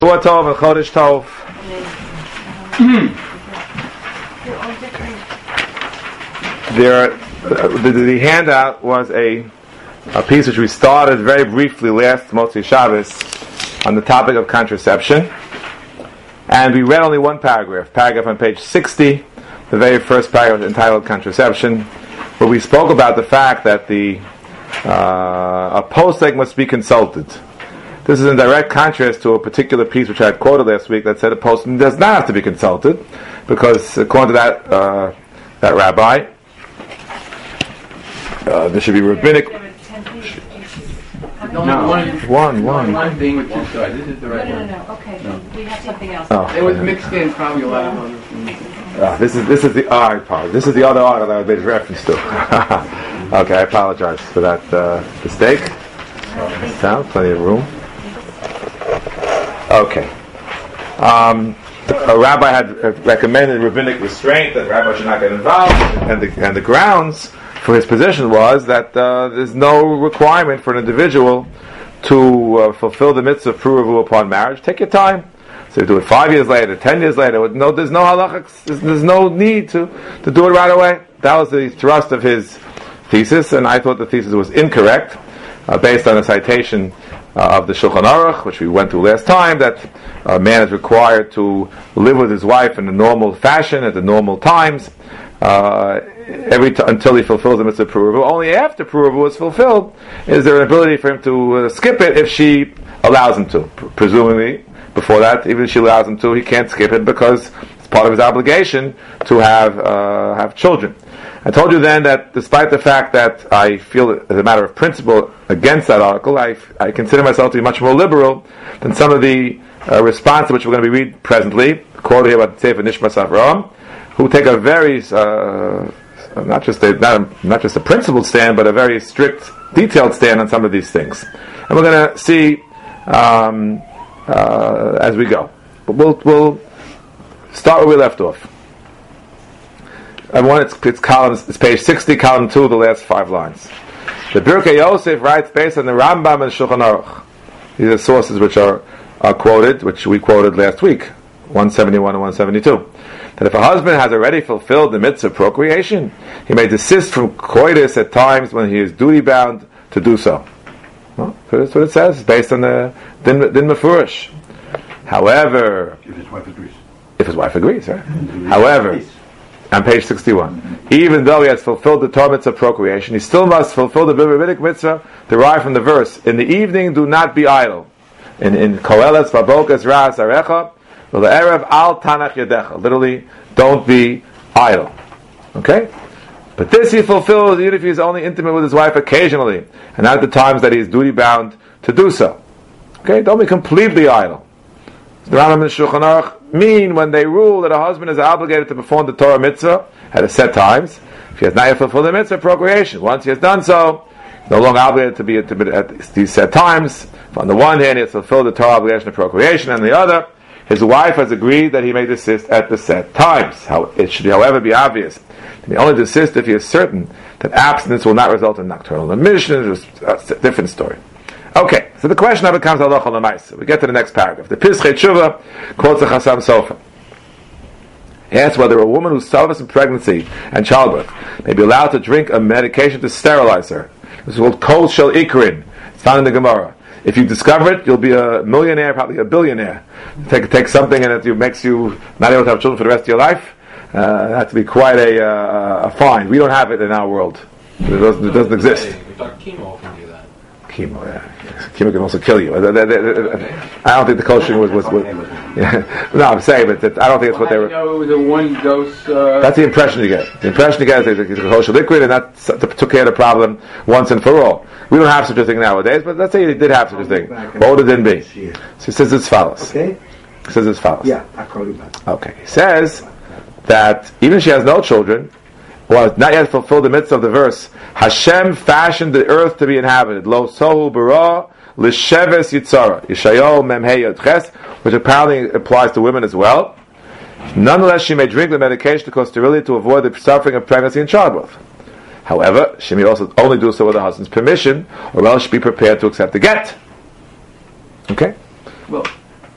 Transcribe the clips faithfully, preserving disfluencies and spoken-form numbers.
Tov and Chodesh Tov. There, uh, the, the handout was a, a piece which we started very briefly last Motzi Shabbos on the topic of contraception, and we read only one paragraph, paragraph on page sixty, the very first paragraph entitled Contraception, where we spoke about the fact that the uh, a posek must be consulted. This is in direct contrast to a particular piece which I had quoted last week that said a posek does not have to be consulted, because according to that uh, that rabbi, uh, there should be rabbinic. No, no, one, one. One thing with two sides. This is the right no, one. no, no, no. Okay, no. We have something else. Oh. It was mixed in, probably a lot of other things. Uh, this is this is the art part. This is the other art that I made reference to. Okay, I apologize for that uh, mistake. Sound, plenty of room. Okay. Um, a rabbi had recommended rabbinic restraint, that the rabbi should not get involved, and the, and the grounds for his position was that uh, there's no requirement for an individual to uh, fulfill the mitzvah of pruruvu upon marriage. Take your time. So you do it five years later, ten years later. No, there's no halachics. There's, there's no need to, to do it right away. That was the thrust of his thesis, and I thought the thesis was incorrect, uh, based on a citation uh, of the Shulchan Aruch, which we went through last time, that a man is required to live with his wife in a normal fashion at the normal times, uh, every t- until he fulfills the mitzvah of pruruvu. Only after pruruvu is fulfilled is there an ability for him to uh, skip it if she allows him to. P- presumably, before that, even if she allows him to, he can't skip it because it's part of his obligation to have uh, have children. I told you then that despite the fact that I feel, as a matter of principle, against that article, I, I consider myself to be much more liberal than some of the uh, responses which we're going to be reading presently, quoted here by Sefer Nishmas Avraham, who take a very, uh, not just a, not, a, not just a principled stand, but a very strict, detailed stand on some of these things. And we're going to see um, uh, as we go. But we'll, we'll start where we left off. I want it's, it's columns. It's page sixty, column two, the last five lines. The Birkei Yosef writes based on the Rambam and Shulchan Aruch. These are sources which are, are quoted, which we quoted last week, one seventy-one and one seventy-two. That if a husband has already fulfilled the mitzvah of procreation, he may desist from coitus at times when he is duty bound to do so. Well, that's what it says. It's based on the Din, din Mefurish. However, if his wife agrees, if his wife agrees, right? However. On page sixty-one, even though he has fulfilled the Torah mitzvah of procreation, he still must fulfill the rabbinic mitzvah derived from the verse, in the evening do not be idle. In in Koheles Vabokas Ras Arecha, Erev Al Tanach Yadecha. Literally, don't be idle. Okay? But this he fulfills even if he is only intimate with his wife occasionally, and not at the times that he is duty bound to do so. Okay? Don't be completely idle. The Rambam and Shulchan Aruch mean when they rule that a husband is obligated to perform the Torah mitzvah at a set times, if he has not yet fulfilled the mitzvah of procreation. Once he has done so, he's no longer obligated to be at these set times. If on the one hand, he has fulfilled the Torah obligation of procreation, and on the other, his wife has agreed that he may desist at the set times. It should, however, be obvious that he only desist if he is certain that abstinence will not result in nocturnal emission. It's a different story. Okay, so the question now becomes halacha l'maisa. We get to the next paragraph. The Pischei Tshuva quotes the Chassam Sofer. He asks whether a woman who suffers from pregnancy and childbirth may be allowed to drink a medication to sterilize her. This is called Kol Shel Ikrin. It's found in the Gemara. If you discover it, you'll be a millionaire, probably a billionaire. Take take something and it makes you not able to have children for the rest of your life. Uh, that to be quite a, uh, a find. We don't have it in our world. It doesn't, it doesn't exist. We thought chemo can do that. Chemo, yeah. Chemo can also kill you. I don't think the coaching was... was, was yeah. No, I'm saying, but that, I don't think it's Well, what they were... You know, it was a one dose... Uh, That's the impression you get. The impression you get is it's a kosher liquid, and that took care of the problem once and for all. We don't have such a thing nowadays, but let's say you did have such a thing. What would it then be? So he says it's follows. okay? He says it's follows. Yeah, I'll call you back. Okay. He says that even if she has no children, well, has not yet fulfilled the mitzvah of the verse, Hashem fashioned the earth to be inhabited. Lo sohu bara l'sheves yitzara. Yeshayahu memhei yod ches, which apparently applies to women as well. Nonetheless, she may drink the medication to cause sterility to avoid the suffering of pregnancy and childbirth. However, she may also only do so with her husband's permission, or else she be prepared to accept the get. Okay? well,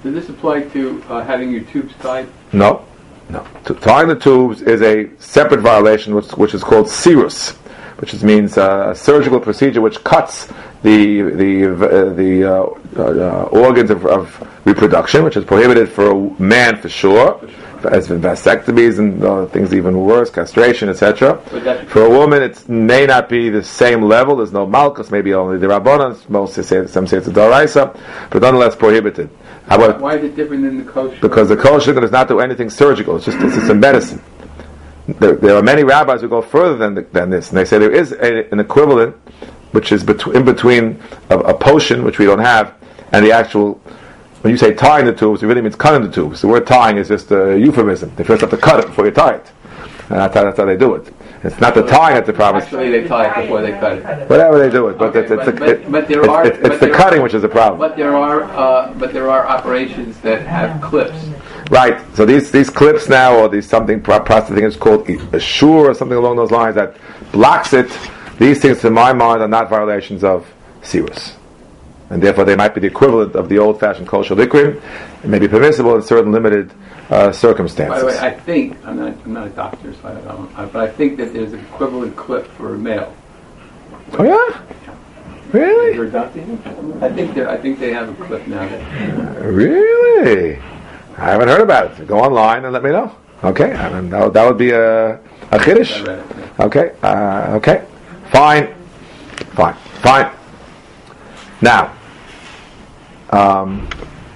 Does this apply to uh, having your tubes tied? No, no. T- tying the tubes is a separate violation, which, which is called serous, which is, means uh, a surgical procedure which cuts the the uh, the uh, uh, organs of, of reproduction, which is prohibited for a man for sure, as in vasectomies and uh, things even worse, castration, et cetera. For a woman, it may not be the same level. There's no malchus, maybe only the rabbanon. Most say, some say it's a daraisa, but nonetheless prohibited. However, why is it different than the kosher? Because the kosher does not do anything surgical. It's just it's, it's a medicine. There, there are many rabbis who go further than the, than this, and they say there is a, an equivalent, which is betw- in between a, a potion, which we don't have, and the actual. When you say tying the tubes, it really means cutting the tubes. The word tying is just a euphemism. They first have to cut it before you tie it, and that's how, that's how they do it. It's not the tying that's the problem. Actually, they tie it before they cut it. Whatever they do it, but Okay, it's, it's, but- the, but- it, but there it's, are- it's, but it's the there- cutting which is the problem. But there are, uh, but there are operations that have clips. Right. So these these clips now, or these something process thing is called a sure or something along those lines that blocks it. These things, to my mind, are not violations of serous, and therefore they might be the equivalent of the old-fashioned kosher liquid. It may be permissible in certain limited uh, circumstances. By the way, I think I'm not I'm not a doctor, so I don't know, but I think that there's an equivalent clip for a male. Oh yeah, really? You're a doctor? I think they I think they have a clip now. That, Really? I haven't heard about it. Go online and let me know. Okay, I mean, that, would- that would be a a chiddush. I read it, yeah. Okay, uh, okay, fine, fine, fine. Now, um,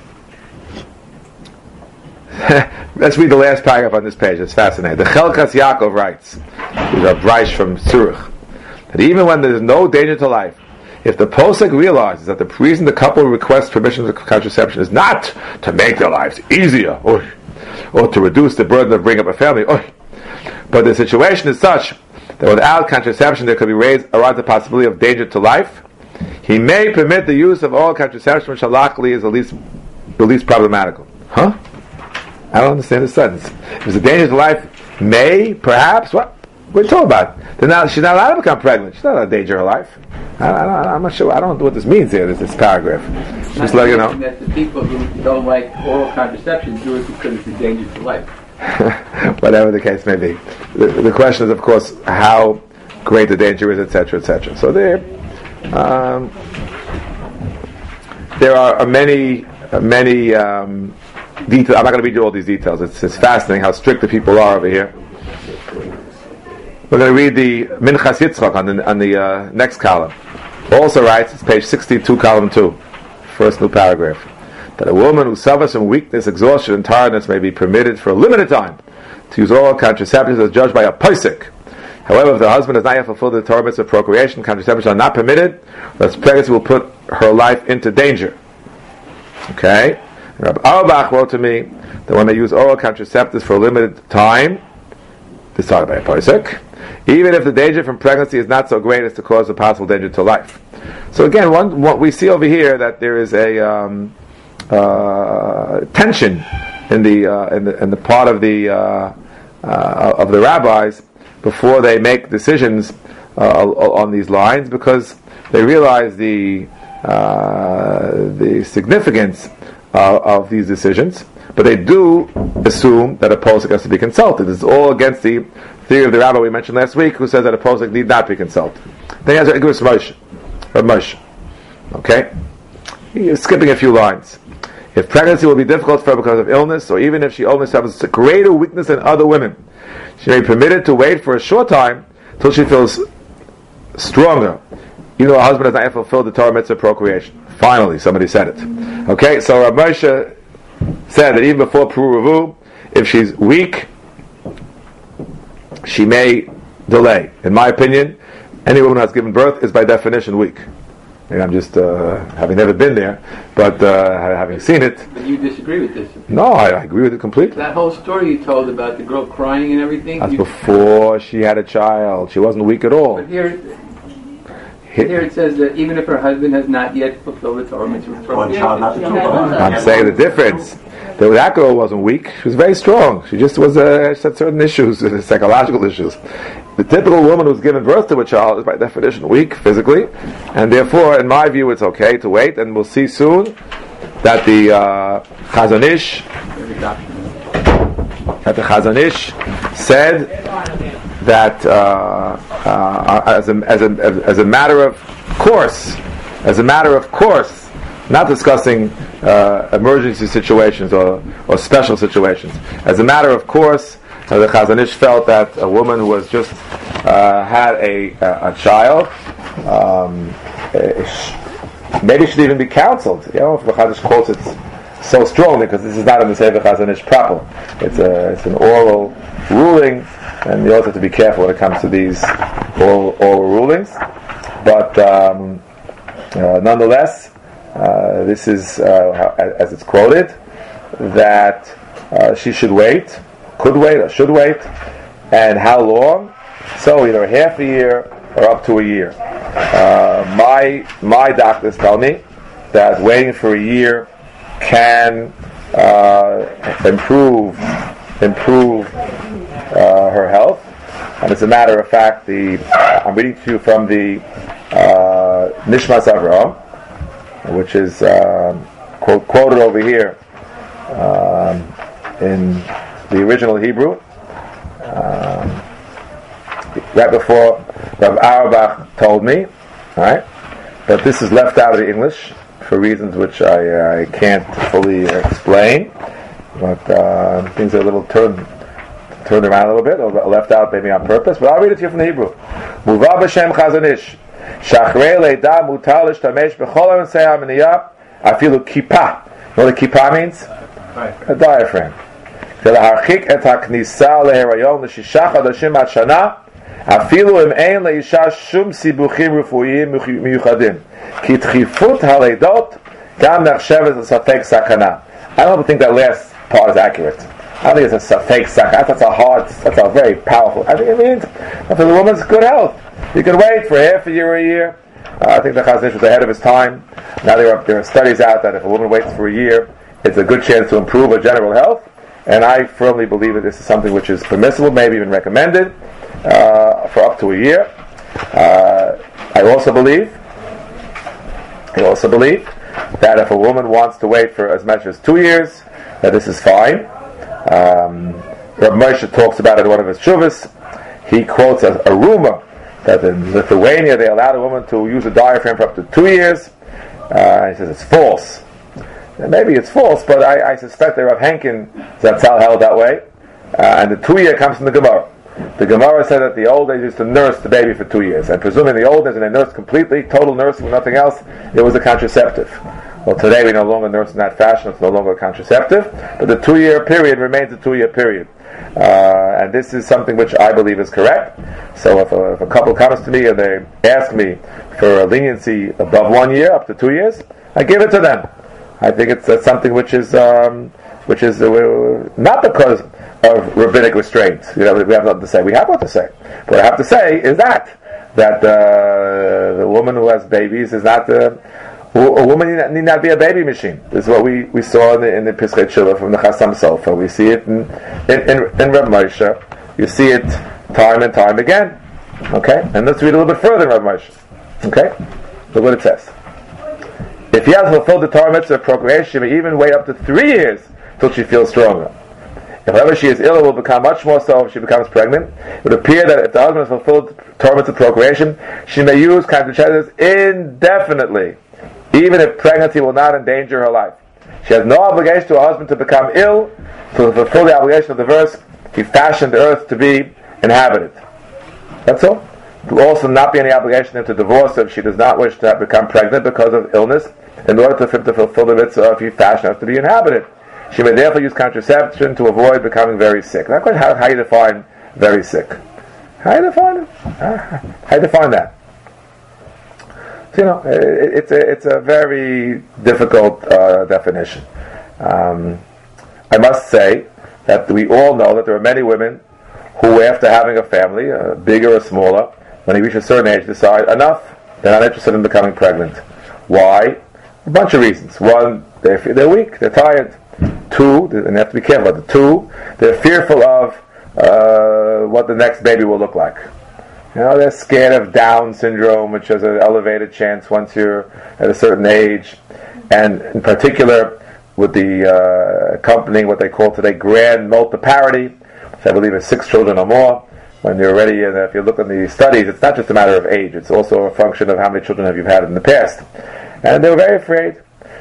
let's read the last paragraph on this page. It's fascinating. The Chelkas Yaakov writes, these are Breish from Zurich, that even when there is no danger to life, if the posek realizes that the reason the couple requests permission for contraception is not to make their lives easier, or, or to reduce the burden of bringing up a family, or, but the situation is such that without contraception there could be raised around the possibility of danger to life, he may permit the use of all contraception, which halachically is the least, the least problematical. Huh? I don't understand the sentence. If it's a danger to life, may, perhaps, what? What are you talking about? They're not, she's not allowed to become pregnant. She's not a danger to her life. I, I, I'm not sure. I don't know what this means here, this, this paragraph. Just let you know. That the people who don't like oral contraception do it because it's a danger to life. Whatever the case may be. The, the question is, of course, how great the danger is, et cetera, et cetera. So there, um, there are many, many um, details. I'm not going to read you all these details. It's, it's fascinating how strict the people are over here. We're going to read the Minchas Yitzchak on the, on the uh, next column. Also writes, it's page sixty-two, column two, first new paragraph, that a woman who suffers from weakness, exhaustion, and tiredness may be permitted for a limited time to use oral contraceptives as judged by a posek. However, if the husband has not yet fulfilled the Torah mitzvah of procreation, contraceptives are not permitted, thus pregnancy will put her life into danger. Okay? Rabbi Auerbach wrote to me that when they use oral contraceptives for a limited time, this is talking about a posek, even if the danger from pregnancy is not so great as to cause a possible danger to life. So again, one, what we see over here, that there is a um, uh, tension in the, uh, in the in the part of the uh, uh, of the rabbis before they make decisions uh, on these lines, because they realize the uh, the significance uh, of these decisions, but they do assume that a posek has to be consulted. It's all against the theory of the rabbi we mentioned last week, who says that a posek need not be consulted. Then he has a Igros Moshe, or Moshe. Okay, he is skipping a few lines. If pregnancy will be difficult for her because of illness, or even if she only suffers a greater weakness than other women, she may be permitted to wait for a short time till she feels stronger, even though her husband has not yet fulfilled the Torah mitzvah of procreation. Finally, somebody said it. Okay, so Rav Moshe said that even before Pru Ravu, if she's weak, she may delay. In my opinion, any woman who has given birth is by definition weak. Maybe I'm just, uh, having never been there, but uh, having seen it. But you disagree with this? No, I, I agree with it completely. That whole story you told about the girl crying and everything. That's you, before she had a child. She wasn't weak at all. But here, here it says that even if her husband has not yet fulfilled the Torah mitzvah of procreation. I'm saying the difference. That that girl wasn't weak. She was very strong. She just was uh, she had certain issues, psychological issues. The typical woman who's given birth to a child is by definition weak physically, and therefore, in my view, it's okay to wait, and we'll see soon that the uh, Chazon Ish, that the Chazon Ish said that uh, uh, as, a, as, a, as a matter of course, as a matter of course, not discussing uh, emergency situations or, or special situations. As a matter of course, uh, the Chazon Ish felt that a woman who was just uh, had a, a, a child, um, maybe should even be counseled. You know, if the Chazon Ish quotes it so strongly, because this is not in the Sefer Chazon Ish proper. It's a it's an oral ruling, and you also have to be careful when it comes to these oral, oral rulings. But um, uh, nonetheless, uh, this is uh, as it's quoted that uh, she should wait, could wait, or should wait, and how long? So either half a year or up to a year. Uh, my my doctors tell me that waiting for a year can uh, improve improve uh, her health. And as a matter of fact, the I'm reading to you from the uh, Nishmas Avraham, which is um, quote, quoted over here um, in the original Hebrew. Um, right before Rav Auerbach told me, all right, but this is left out of the English for reasons which I, I can't fully explain, but uh, things are a little turned turned around a little bit, or left out maybe on purpose, but I'll read it to you from the Hebrew. Muva b'shem Chazon Ish, shachrei leida mutar l'shtamesh b'chol aמצעי המניעה, afilu kippah. You know what a kippah means? A diaphragm. ולהרחיק את הכניסה להיריון לשישה חודשים עד שנה, אפילו אם אין לאישה שום סיבוכים רפואיים מיוחדים, כי דחיפות הלידות גם נחשבת לספק סכנה. I don't think that last part is accurate. I think it's a safek sakana. That's a hard, that's a very powerful. I think it means for the woman's good health. You can wait for half a year or a year. Uh, I think the Chazon Ish was ahead of his time. Now there are, there are studies out that if a woman waits for a year, it's a good chance to improve her general health. And I firmly believe that this is something which is permissible, maybe even recommended, uh, for up to a year. Uh, I also believe, I also believe that if a woman wants to wait for as much as two years, that this is fine. Um, Reb Moshe talks about it in one of his shuvas. He quotes a, a rumor that in Lithuania they allowed a woman to use a diaphragm for up to two years. Uh, he says it's false. And maybe it's false, but I, I suspect that Rav Henkin Zatzal held that way. Uh, and the two year comes from the Gemara. The Gemara said that the old days used to nurse the baby for two years. And presuming the old days, and they nursed completely, total nursing with nothing else, it was a contraceptive. Well, today we no longer nurse in that fashion, it's no longer a contraceptive, but the two-year period remains a two-year period. Uh, and this is something which I believe is correct. So if a, if a couple comes to me and they ask me for a leniency above one year, up to two years, I give it to them. I think it's uh, something which is um, which is uh, not because of rabbinic restraint. You know, we have nothing to say. We have what to say. What I have to say is that that uh, the woman who has babies is not uh, a woman need not, need not be a baby machine. This is what we, we saw in the, in the Pischei Tshuva from the Chassam Sofer. We see it in in, in, in Reb Moshe. You see it time and time again. Okay, and let's read a little bit further in Reb Moshe. Okay, look what it says. If he has fulfilled the Torah mitzvah of procreation, she may even wait up to three years till she feels stronger. If however she is ill, it will become much more so if she becomes pregnant. It would appear that if the husband has fulfilled Torah mitzvah of procreation, she may use contraceptives indefinitely, even if pregnancy will not endanger her life. She has no obligation to her husband to become ill to fulfill the obligation of the verse, he fashioned the earth to be inhabited. That's all. There will also not be any obligation to divorce her if she does not wish to become pregnant because of illness, in order for him to fulfill the mitzvah if he fashioned earth to be inhabited. She may therefore use contraception to avoid becoming very sick. Not quite how, how you define very sick. How you define it? How you define that? You know, it, it's a it's a very difficult uh, definition. Um, I must say that we all know that there are many women who, after having a family, uh, bigger or smaller, when they reach a certain age, decide enough. They're not interested in becoming pregnant. Why? A bunch of reasons. One, they're they're weak, they're tired. Two, and you have to be careful about the two, they're fearful of uh, what the next baby will look like. You know, they're scared of Down syndrome, which has an elevated chance once you're at a certain age. and in particular with the uh, accompanying what they call today grand multiparity, which I believe is six children or more. When you're already, and if you look in the studies, it's not just a matter of age; it's also a function of how many children have you had in the past. And they were very afraid.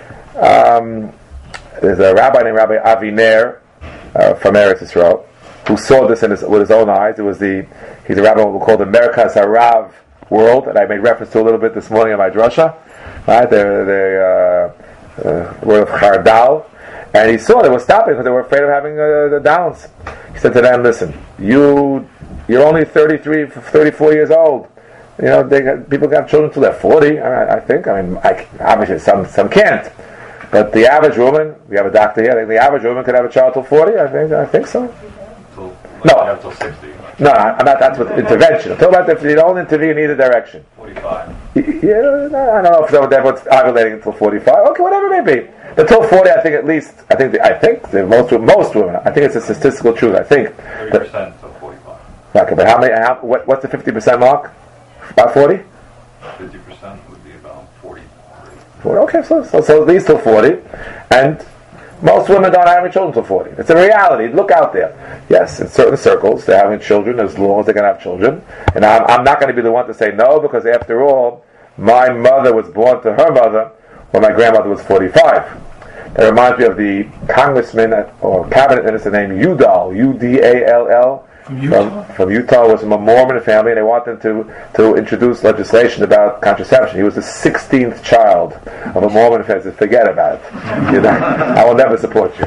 Um, there's a rabbi named Rabbi Aviner uh, from Eretz Yisrael who saw this in his, with his own eyes. It was the he's a rabbi what we call the Merkaz Harav world, that I made reference to a little bit this morning in my drasha. Right, they're they uh, uh, were of Chardal, and he saw they were stopping because they were afraid of having uh, the downs. He said to them, "Listen, you you're only thirty-three, thirty-four years old. You know, they got, people can have children till they're forty. I, I think. I mean, I, obviously some some can't, but the average woman, we have a doctor here. I think the average woman could have a child till forty. I think. I think so. Till, like No. have till sixty. No, I'm not. That's with intervention. I'm talking about if you don't intervene in either direction. Forty-five. Yeah, I don't know if everyone's ovulating until forty-five. Okay, whatever it may be. Until forty, I think at least. I think. The, I think the most most women. I think it's a statistical truth. I think. Thirty percent till forty-five. Okay, but how many? How, what, what's the fifty percent mark? About forty. Fifty percent would be about forty. forty. Okay, so, so so at least till forty, and most women don't have any children till forty. It's a reality. Look out there. Yes, in certain circles, they're having children as long as they can have children. And I'm, I'm not going to be the one to say no, because after all, my mother was born to her mother when my grandmother was forty-five. That reminds me of the congressman at, or cabinet minister named Udall, U D A L L. From Utah? From, from Utah, was from a Mormon family, and they wanted to to introduce legislation about contraception. He was the sixteenth child of a Mormon family. So forget about it. You know, I will never support you.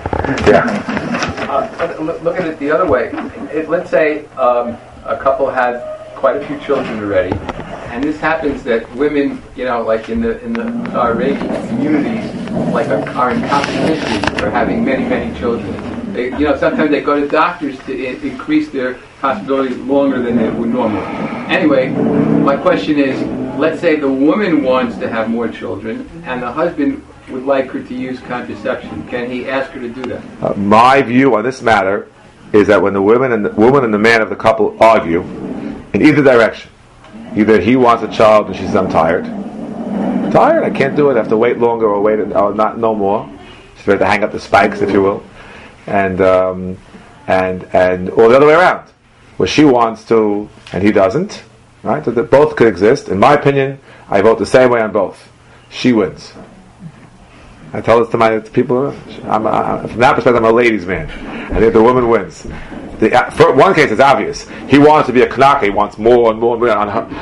Yeah. Uh, but look look at it the other way. It, let's say um, a couple had quite a few children already, and this happens that women, you know, like in the in the Arabian communities, like are, are in competition for having many many children. They, you know, sometimes they go to doctors to I- increase their possibilities longer than they would normally. Anyway, my question is, let's say the woman wants to have more children, and the husband would like her to use contraception. Can he ask her to do that? Uh, my view on this matter is that when the woman and the woman and the man of the couple argue in either direction, either he wants a child and she says, "I'm tired, I'm tired, I can't do it. I have to wait longer or wait or not no more." She's ready to hang up the spikes, if you will. And um, and and or the other way around, where she wants to and he doesn't, right? So that both could exist. In my opinion, I vote the same way on both. She wins. I tell this to my people. I'm, I, from that perspective, I'm a ladies' man. I think the woman wins. The, for one case, it's obvious. He wants to be a knaka. He wants more and more and more. On her,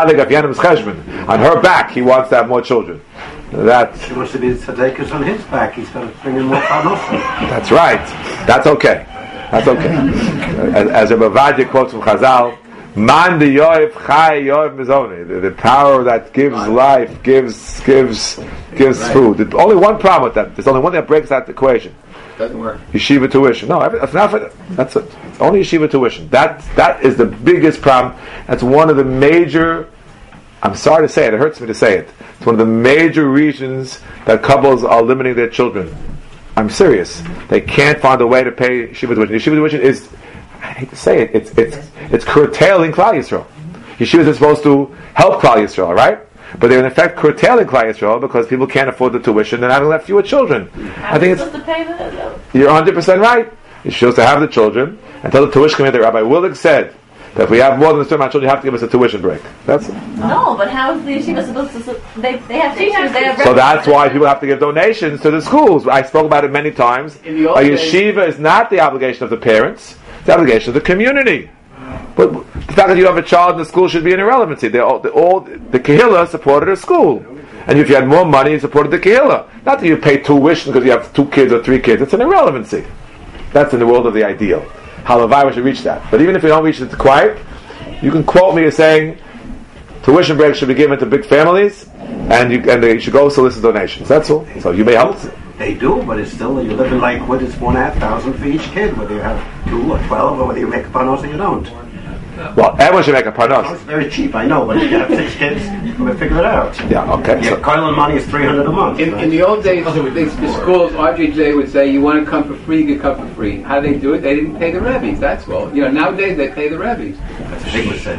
on her back, he wants to have more children. That She wants to be the tzaddikus on his back. He's got to bring in more parnasa. That's right. That's okay. That's okay. As, as Rebbe Vadia quotes from Chazal, "Man de yoiv chai yoiv mizoni." The, the power that gives life, gives gives gives right. food. There's only one problem with that. There's only one that breaks that equation. Doesn't work. Yeshiva tuition. No, every, not for, that's it. It's only yeshiva tuition. That that is the biggest problem. That's one of the major. I'm sorry to say it. It hurts me to say it. It's one of the major reasons that couples are limiting their children. I'm serious. They can't find a way to pay yeshiva tuition. Yeshiva tuition is, I hate to say it, it's it's it's curtailing Klal Yisrael. Yeshivas are supposed to help Klal Yisrael, right? But they're in effect curtailing Klal Yisrael because people can't afford the tuition and having left fewer children. How I think are it's. supposed to pay the, You're one hundred percent right. You're supposed to have the children and tell the tuition committee. Rabbi Willig said that if we have more than a certain amount of children, you have to give us a tuition break. That's it. No, but how is the yeshiva supposed to? They they have teachers. They have So that's why people have to give donations to the schools. I spoke about it many times. In the old A days- yeshiva is not the obligation of the parents; it's the obligation of the community. But the fact that you have a child in the school should be an irrelevancy. They all, they all the kehillah supported a school, and if you had more money, you supported the kehillah. Not that you pay tuition because you have two kids or three kids. It's an irrelevancy. That's in the world of the ideal. Halavai, we should reach that. But even if we don't reach it quite, you can quote me as saying tuition breaks should be given to big families, and you and they should go solicit donations. That's all. So you may help. They do, but it's still, you're living like what is one and a half thousand for each kid, whether you have two or twelve, or whether you make a panos or you don't. Well, everyone should make a parnos. It's very cheap, I know, but if you have six kids, we'll figure it out. Yeah, okay. Yeah, So, Kyle and money is three hundred a month. In, in the old days, the, the schools, R J J would say, you want to come for free, you come for free. How do they do it? They didn't pay the rebbe's, that's all. You know, nowadays they pay the rebbe's. That's a big mistake.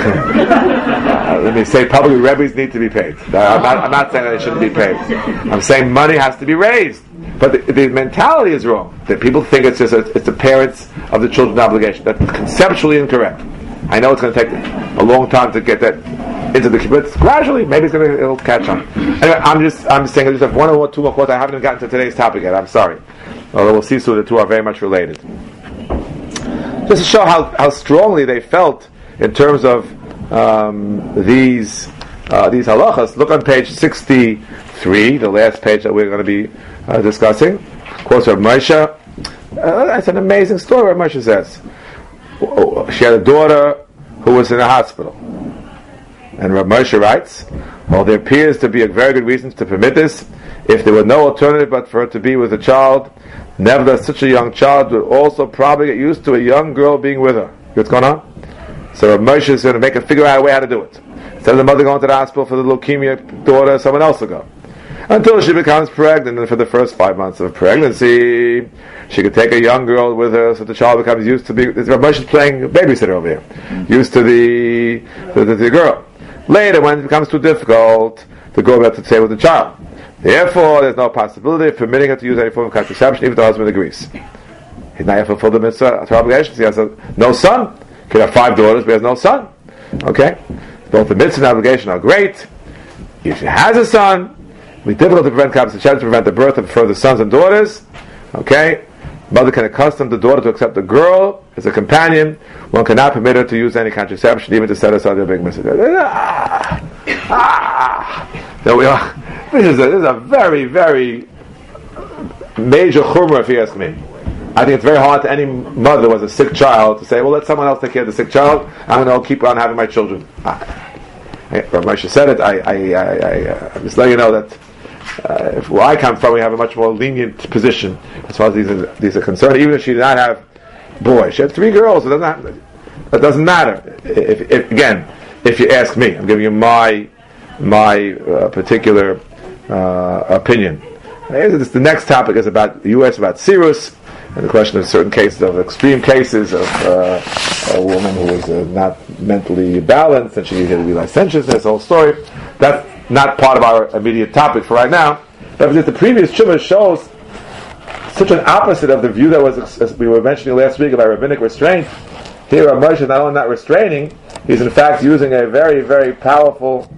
uh, let me say, publicly, rebbes need to be paid. Uh, I'm, not, I'm not saying that they shouldn't be paid. I'm saying money has to be raised. But the, the mentality is wrong. That people think it's just a, it's the parents of the children's obligation. That's conceptually incorrect. I know it's going to take a long time to get that into the but gradually, maybe it's going to it'll catch on. Anyway, I'm just I'm just saying I just have one or two more quotes. I haven't even gotten to today's topic yet. I'm sorry. Although we'll see soon, the two are very much related. Just to show how, how strongly they felt in terms of um, these uh, these halachas. Look on page sixty-three, the last page that we're going to be uh, discussing. Quotes of Moshe. Uh, that's an amazing story. What Moshe says. She had a daughter who was in a hospital. And Rav Moshe writes, well, there appears to be a very good reason to permit this. If there were no alternative but for her to be with a child, nevertheless, such a young child would also probably get used to a young girl being with her. See what's going on? So Rav Moshe is going to make a figure out a way how to do it. Instead of the mother going to the hospital for the leukemia daughter, someone else will go. Until she becomes pregnant, and for the first five months of pregnancy, she could take a young girl with her, so the child becomes used to be. Rav Moshe is playing babysitter over here, used to the the, the, the girl. Later, when it becomes too difficult, the girl will have to stay with the child. Therefore, there's no possibility of permitting her to use any form of contraception, even if the husband agrees. He's not yet fulfilled the mitzvah, her obligations. He has a, no son. He could have five daughters, but he has no son. Okay, both the mitzvah and obligation are great. If she has a son, it will be difficult to prevent contraception, to prevent the birth of further sons and daughters. Okay, mother can accustom the daughter to accept the girl as a companion. One cannot permit her to use any contraception, even to set aside their big mitzvah. Ah, ah, there we are. This is a, this is a very, very major chumrah, if you ask me. I think it's very hard to any mother who has a sick child to say, well, let someone else take care of the sick child. I'm going to keep on having my children. Ah. Rav Moshe said it. I, I, I, I uh, I'm just letting you know that uh, if, where I come from, we have a much more lenient position as far as these are, these are concerned. Even if she did not have boys, she had three girls. It doesn't have, it doesn't matter. If, if, again, if you ask me, I'm giving you my my uh, particular uh, opinion. This, the next topic is about the U S about Sirus, and the question of certain cases, of extreme cases of uh, a woman who was uh, not mentally balanced and she needed to be licentiousness, the whole story. That's not part of our immediate topic for right now. But the previous Shuvah shows such an opposite of the view that was, as we were mentioning last week, about rabbinic restraint. Here, Rav Moshe is not only not restraining, he's in fact using a very, very powerful,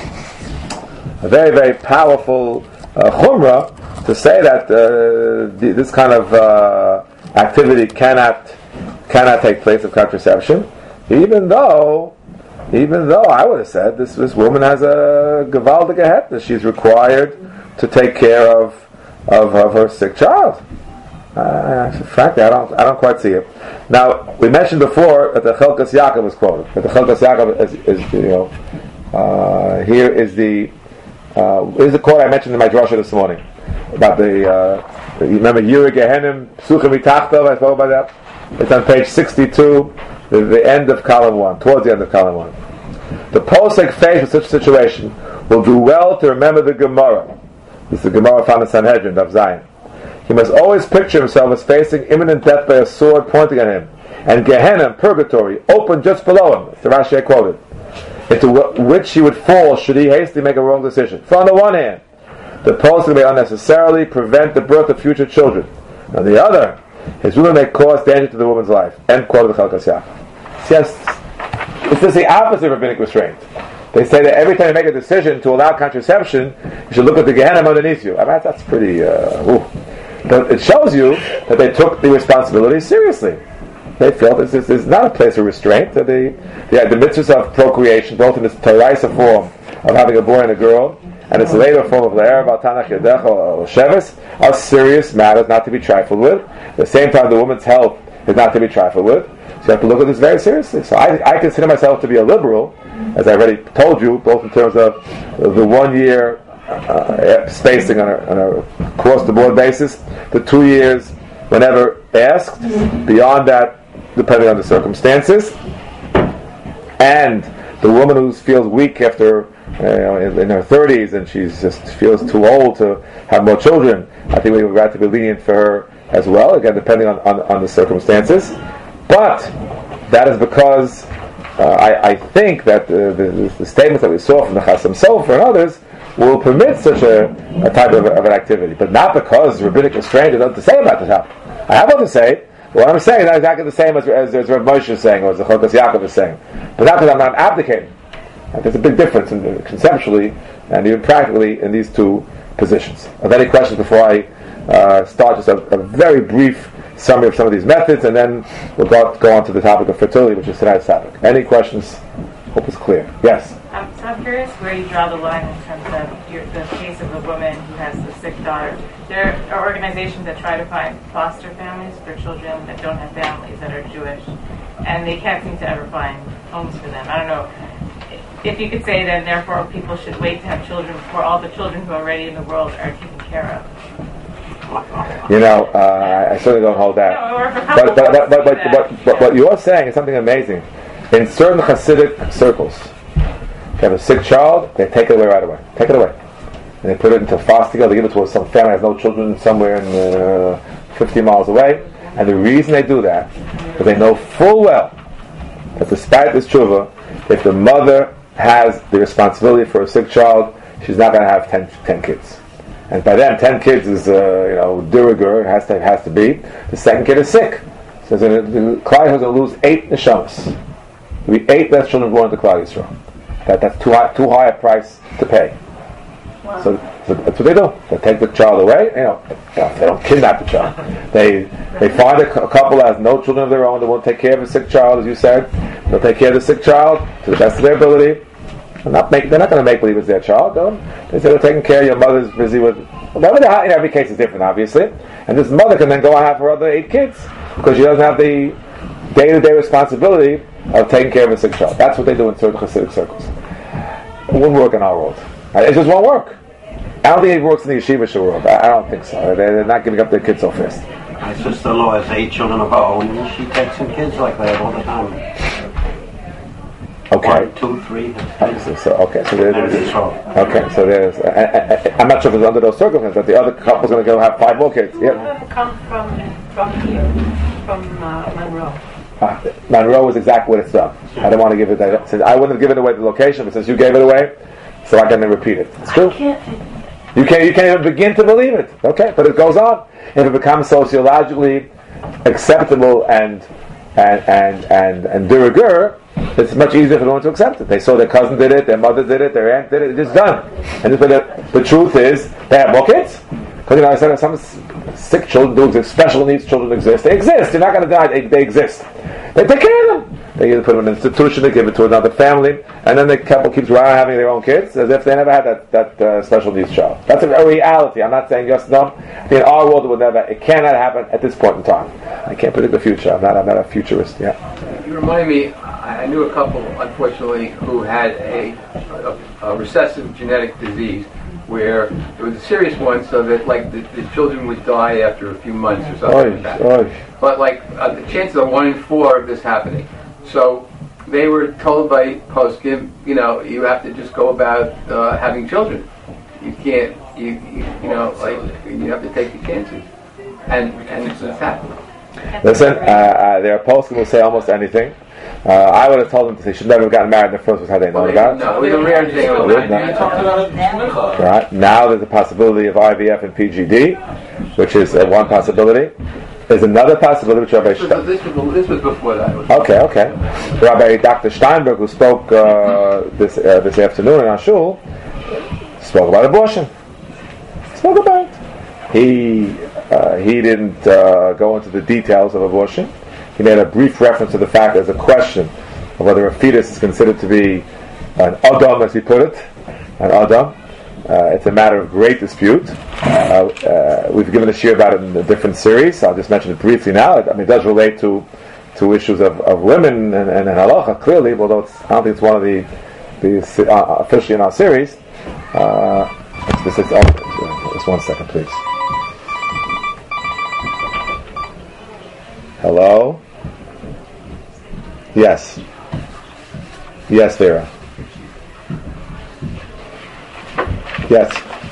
a very, very powerful uh, chumrah to say that uh, the, this kind of uh, activity cannot cannot take place of contraception, even though, even though I would have said this this woman has a gewaldige het, that she's required to take care of of, of her sick child. Uh, frankly, I don't I don't quite see it. Now, we mentioned before that the Chelkas Yaakov was quoted. That the Chelkas Yaakov is, is you know uh, here is the uh, is the quote I mentioned in my drasha this morning about the, uh, you remember Yuri Gehenim, Psuchim Mitachtav, I spoke about that. It's on page sixty-two, the, the end of column one, towards the end of column one. The posek faced with such a situation will do well to remember the Gemara. This is the Gemara found in Sanhedrin, of Zion. He must always picture himself as facing imminent death by a sword pointing at him, and Gehenna, purgatory, open just below him, as the Rashi quoted, into which he would fall should he hastily make a wrong decision. So on the one hand, the posek may unnecessarily prevent the birth of future children. On the other, his ruling may cause danger to the woman's life. End quote of the Chelkas Yaakov. Yes, it's just the opposite of rabbinic restraint. They say that every time you make a decision to allow contraception, you should look at the Gehenna underneath you. I mean, that's pretty. Uh, ooh. But it shows you that they took the responsibility seriously. They felt this is, this is not a place of restraint. That they, they had the mitzvahs of procreation, both in this Taraisa form of having a boy and a girl, and its later form of Le'er, Baltanach, Yedech, or Shevis, are serious matters not to be trifled with. At the same time, the woman's health is not to be trifled with. So you have to look at this very seriously. So I, I consider myself to be a liberal, as I already told you, both in terms of the one year uh, spacing on a, on a across-the-board basis, the two years whenever asked, beyond that, depending on the circumstances. and the woman who feels weak after uh, in, in her thirties and she just feels too old to have more children, I think we would rather be lenient for her as well, again depending on, on, on the circumstances. But that is because uh, I, I think that the, the, the statements that we saw from the Chasam Sofer and others will permit such a, a type of, of an activity, but not because rabbinic restraint is nothing to say about the topic. I have nothing to say. What I'm saying is not exactly the same as, as, as Rav Moshe is saying, or as the Chokas Yaakov is saying. But not because I'm not abdicating. There's a big difference in, conceptually and even practically in these two positions. Are there any questions before I uh, start just a, a very brief summary of some of these methods, and then we'll go, go on to the topic of fertility, which is tonight's topic. Any questions? Hope it's clear. Yes? Um, so I'm curious where you draw the line in terms of your, the case of the woman who has a sick daughter. There are organizations that try to find foster families for children that don't have families that are Jewish, and they can't seem to ever find homes for them. I don't know if you could say then therefore people should wait to have children before all the children who are already in the world are taken care of. You know, uh, I certainly don't hold that. No, or if a But, couple but, but, wants to but, do but, that, but, but what you're saying is something amazing. In certain Hasidic circles, they have a sick child, they take it away right away. Take it away. And they put it into foster care, they give it to some family that has no children somewhere in uh, fifty miles away. And the reason they do that is they know full well that despite this tshuva, if the mother has the responsibility for a sick child, she's not going to have ten, ten kids. And by then, ten kids is, uh, you know, dirigur, has to has to be. The second kid is sick. So the Klal is going to lose eight neshamas. There'll be eight less children born to Klal Yisrael. That, that's too high, too high a price to pay. Wow. So, so that's what they do. They take the child away. You know, they don't kidnap the child. They they find a, a couple that has no children of their own. They won't take care of a sick child, as you said. They'll take care of the sick child to the best of their ability. They're not, make, they're not going to make believe it's their child. Though. They say they're taking care of your mother's busy with. Well, in every case is different, obviously. And this mother can then go and have her other eight kids because she doesn't have the day-to-day responsibility of taking care of a sick child. That's what they do in certain Hasidic circles. It wouldn't work in our world. It just won't work. I don't think it works in the yeshivish world. I, I don't think so. They're not giving up their kids so fast. My sister-in-law has eight children of her own, and she takes some kids like that all the time. Okay. One, two, three. Okay, so, so, okay, so there's, There's okay, so there's. I, I, I'm not sure if it's under those circumstances, but the other couple's going to go have five more kids. Yeah. Come from from here, from uh, Monroe. Uh, Monroe was exactly what it's done. I didn't want to give it that. Since I wouldn't have given away the location, but since you gave it away, so I can then repeat it. It's true. I can't. You can't. You can't even begin to believe it. Okay, but it goes on. If it becomes sociologically acceptable and and and and and de rigueur, it's much easier for them to accept it. They saw their cousin did it, their mother did it, their aunt did it. It's just done. And but the, the truth is, they have more kids. Because, you know, I said some sick children do exist, special needs children exist. They exist. You're not going to deny they, they exist. They take care of them. They either put them in an institution, they give it to another family, and then the couple keeps around having their own kids as if they never had that, that uh, special needs child. That's a, a reality. I'm not saying yes, no. In our world, it will never. It cannot happen at this point in time. I can't predict the future. I'm not. I'm not a futurist. Yeah. You remind me. I knew a couple, unfortunately, who had a, a, a recessive genetic disease, where it was a serious one, so that like the, the children would die after a few months or something Oy, like that. oy. But like uh, the chances are one in four of this happening. So they were told by Poskim, you know, you have to just go about uh, having children. You can't, you, you you know, like you have to take the chances, and and it's happening. Listen, uh, uh, there are posts who will say almost anything. Uh, I would have told them that they should never have gotten married in the first place had they known about it. No, it was a rare thing. It was It is not. We talked about it in Mincha. Right. Now there's a possibility of I V F and P G D, which is uh, one possibility. There's another possibility which Rabbi This was, Stein- this was, this was before that. Okay, okay. Rabbi Doctor Steinberg, who spoke uh, this uh, this afternoon in our shul, spoke about abortion. Spoke about it. He uh, he didn't uh, go into the details of abortion. He made a brief reference to the fact there's a question of whether a fetus is considered to be an Adam, as he put it, an Adam. Uh, it's a matter of great dispute. Uh, uh, we've given a shir about it in a different series. I'll just mention it briefly now. I mean, it does relate to to issues of, of women and, and halacha, clearly, although it's, I don't think it's one of the, the uh, officially in our series. Uh, this is, oh, just one second, please. Hello? Yes. Yes, Vera. Yes.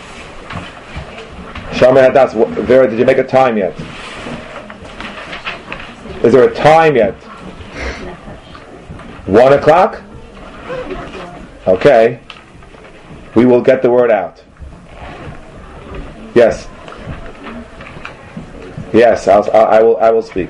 Shamar Hadas. Vera, did you make a time yet? Is there a time yet? One o'clock? Okay. We will get the word out. Yes. Yes, I'll, I will. I will speak.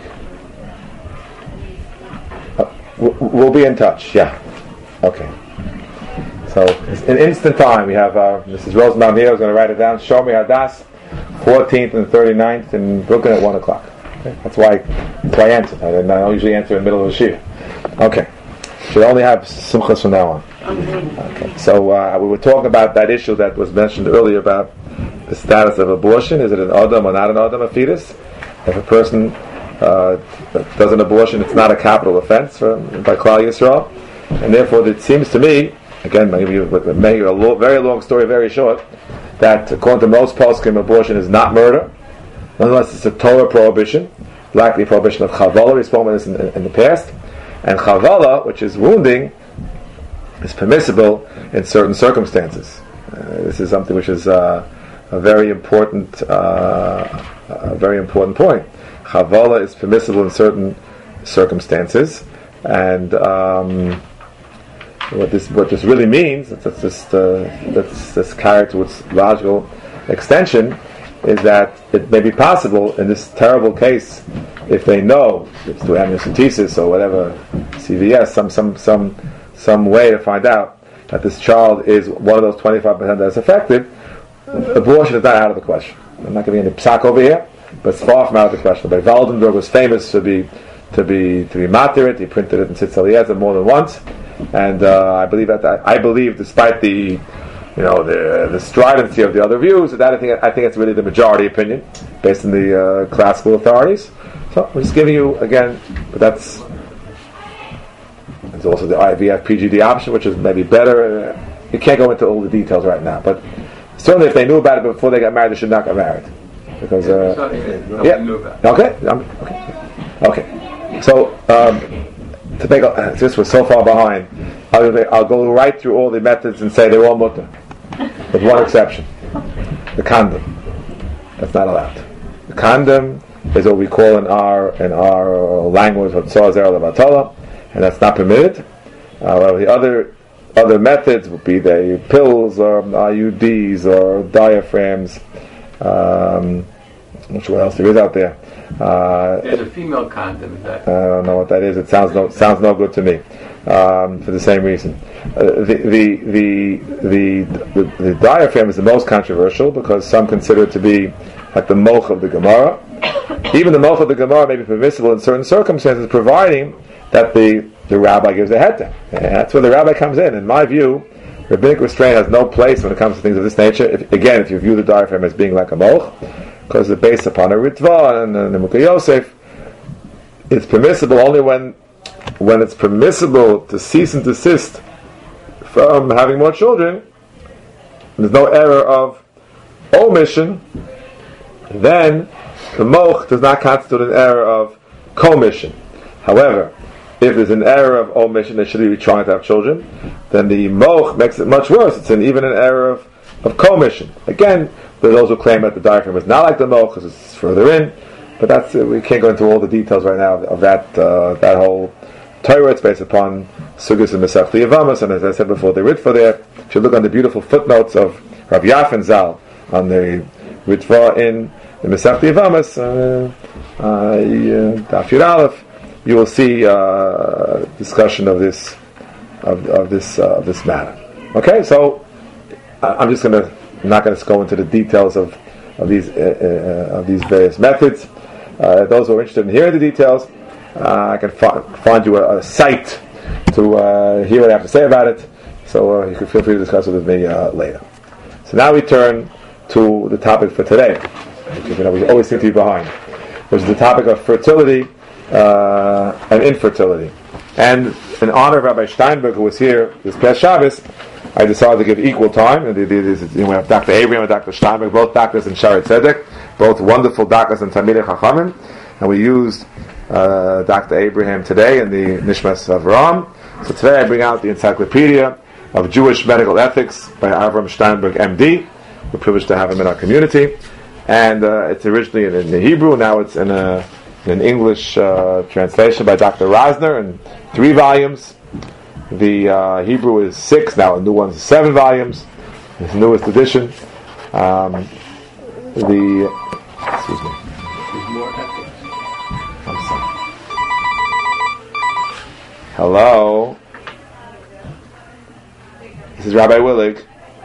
Uh, we'll be in touch. Yeah. Okay. So in instant time, we have uh, Missus Rosenbaum here. I was going to write it down. Shomer Hadas, fourteenth and thirty-ninth in Brooklyn at one o'clock. Okay? That's why. That's why I answered. I, I don't usually answer in the middle of the shiur. Okay. Should only have simchas from now on. Okay. So uh, we were talking about that issue that was mentioned earlier about the status of abortion. Is it an adam or not an adam, a fetus? If a person uh, does an abortion, it's not a capital offense for, by Klal Yisrael, and therefore it seems to me, again, maybe make a lo- very long story very short, that according to most poskim, abortion is not murder. Nonetheless, it's a Torah prohibition, likely prohibition of chavala. We spoke about this in, in, in the past, and chavala, which is wounding, is permissible in certain circumstances. Uh, this is something which is uh, a very important, uh, a very important point. Chavala is permissible in certain circumstances, and um, what this what this really means, that's just uh, that's this carried to its logical extension, is that it may be possible in this terrible case, if they know it's through amniocentesis or whatever, C V S, some some some some way to find out that this child is one of those twenty-five percent that's affected, abortion is not out of the question. I'm not giving any psak over here, but it's far from out of the question. But Waldenberg was famous to be to be to be matir it. He printed it in Tzitz Eliezer more than once, and uh, I believe that I believe, despite the you know the the stridency of the other views, that I think I think it's really the majority opinion based on the uh, classical authorities. So I'm just giving you again, but that's. There's also the I V F P G D option, which is maybe better. You can't go into all the details right now, but certainly if they knew about it before they got married, they should not get married. Because uh, yeah, okay, um, okay, okay. So um, to make a, this was so far behind, I'll, I'll go right through all the methods and say they're all mutter, with one exception: the condom. That's not allowed. The condom is what we call in our in our language of tzar zera levatala, and that's not permitted. Uh, well, the other other methods would be the pills or I U Ds or diaphragms. Um, I'm not sure what else there is out there. Uh, There's a female condom. Is that? I don't know what that is. It sounds no sounds no good to me. Um, for the same reason, uh, the, the, the the the the diaphragm is the most controversial because some consider it to be like the moch of the Gemara. Even the moch of the Gemara may be permissible in certain circumstances, providing that the, the rabbi gives a heter. And that's where the rabbi comes in. In my view, rabbinic restraint has no place when it comes to things of this nature. If, again, if you view the diaphragm as being like a moch, because it's based upon a ritva and the Mukha Yosef, it's permissible only when when it's permissible to cease and desist from having more children. There's no error of omission. Then the moch does not constitute an error of commission. However, if there's an error of omission, they should be trying to have children, then the moch makes it much worse. It's an, even an error of, of commission. Again, there are those who claim that the diaphragm is not like the moch because it's further in, but that's uh, we can't go into all the details right now of, of that uh, that whole Torah. It's based upon Sugis and Masechta Yevamos, and as I said before, the Ritva there. If you look on the beautiful footnotes of Rav Yafen Zal on the Ritva in the Masechta Yevamos, uh, uh, Daf Yud Aleph, you will see uh, discussion of this of, of this uh, of this matter. Okay, so I'm just going to I'm not going to go into the details of of these uh, uh, of these various methods. Uh, those who are interested in hearing the details, uh, I can fi- find you a, a site to uh, hear what I have to say about it. So uh, you can feel free to discuss it with me uh, later. So now we turn to the topic for today, which is, you know, we always seem to be behind, which is the topic of fertility uh, and infertility. And in honor of Rabbi Steinberg, who was here this past Shabbos, I decided to give equal time. And we have Doctor Abraham and Doctor Steinberg, both doctors in Shaarei Tzedek, both wonderful doctors in Talmidei Chachamim. And we used uh, Doctor Abraham today in the Nishmas Avraham, So today I bring out the Encyclopedia of Jewish Medical Ethics by Avram Steinberg, M D. We're privileged to have him in our community. And uh, it's originally in, in the Hebrew, now it's in, a, in an English uh, translation by Doctor Rosner in three volumes. The uh, Hebrew is six, now a new one is seven volumes. It's the newest edition. Um, the, excuse me. I'm sorry. Hello. This is Rabbi Willig.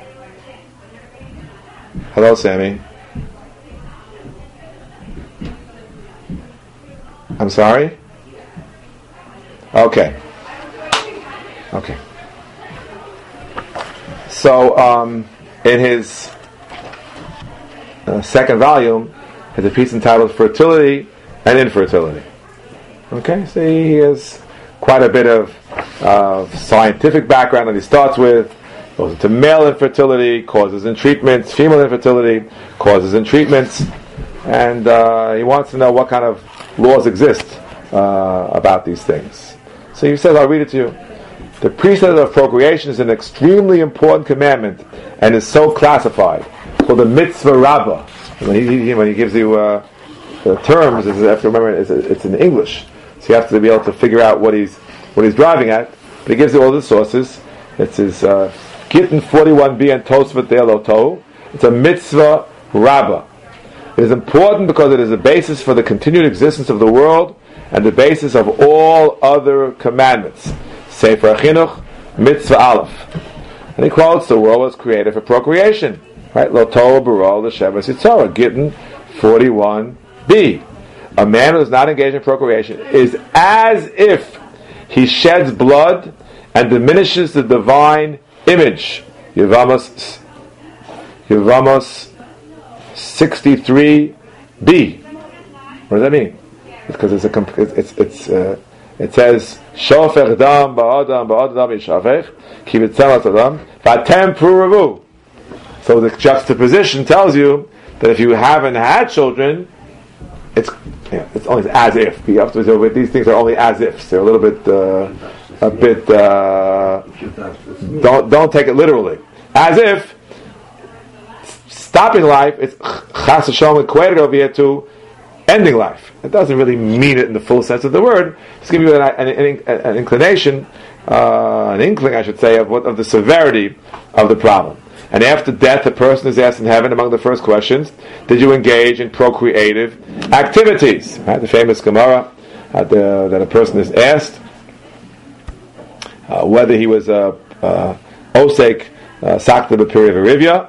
Hello, Sammy. I'm sorry? Okay. Okay. So, um, in his uh, second volume, has a piece entitled Fertility and Infertility. Okay, so he has quite a bit of uh, scientific background that he starts with. Goes into male infertility, causes and treatments, female infertility, causes and treatments, and uh, he wants to know what kind of laws exist uh, about these things. So he says, I'll read it to you. The precept of procreation is an extremely important commandment and is so classified, called the mitzvah rabbah. When he, when he gives you uh, the terms, you have to remember it's, it's in English, so you have to be able to figure out what he's what he's driving at. But he gives you all the sources. It's his uh, Gittin forty-one b and Tosfot De'aloto. It's a mitzvah rabbah. It is important because it is the basis for the continued existence of the world and the basis of all other commandments. Sefer Chinuch, mitzvah aleph. And he quotes, the world was created for procreation. Right? Lo Torah B'Ro L'Sheves Yitzorah. Gittin forty-one b. A man who is not engaged in procreation is as if he sheds blood and diminishes the divine image. Yevamos, Yevamos sixty-three b. What does that mean? Because it's a it's it's uh, it says shofech dam ba'adam ba'adam yishafech ki b'tzelas adam v'atem pru'ravu. So the juxtaposition tells you that if you haven't had children, it's you know, it's only as if. You have to, so these things are only as ifs. They're a little bit uh, a bit. Uh, don't don't take it literally. As if stopping life, it's chas v'shalom equated over here to ending life. It doesn't really mean it in the full sense of the word. Just give you an, an, an, an inclination, uh, an inkling, I should say, of what of the severity of the problem. And after death, the person is asked in heaven, among the first questions, did you engage in procreative activities? Right? The famous Gemara uh, the, that a person is asked uh, whether he was a uh, osek sakta b'piri v'rivya,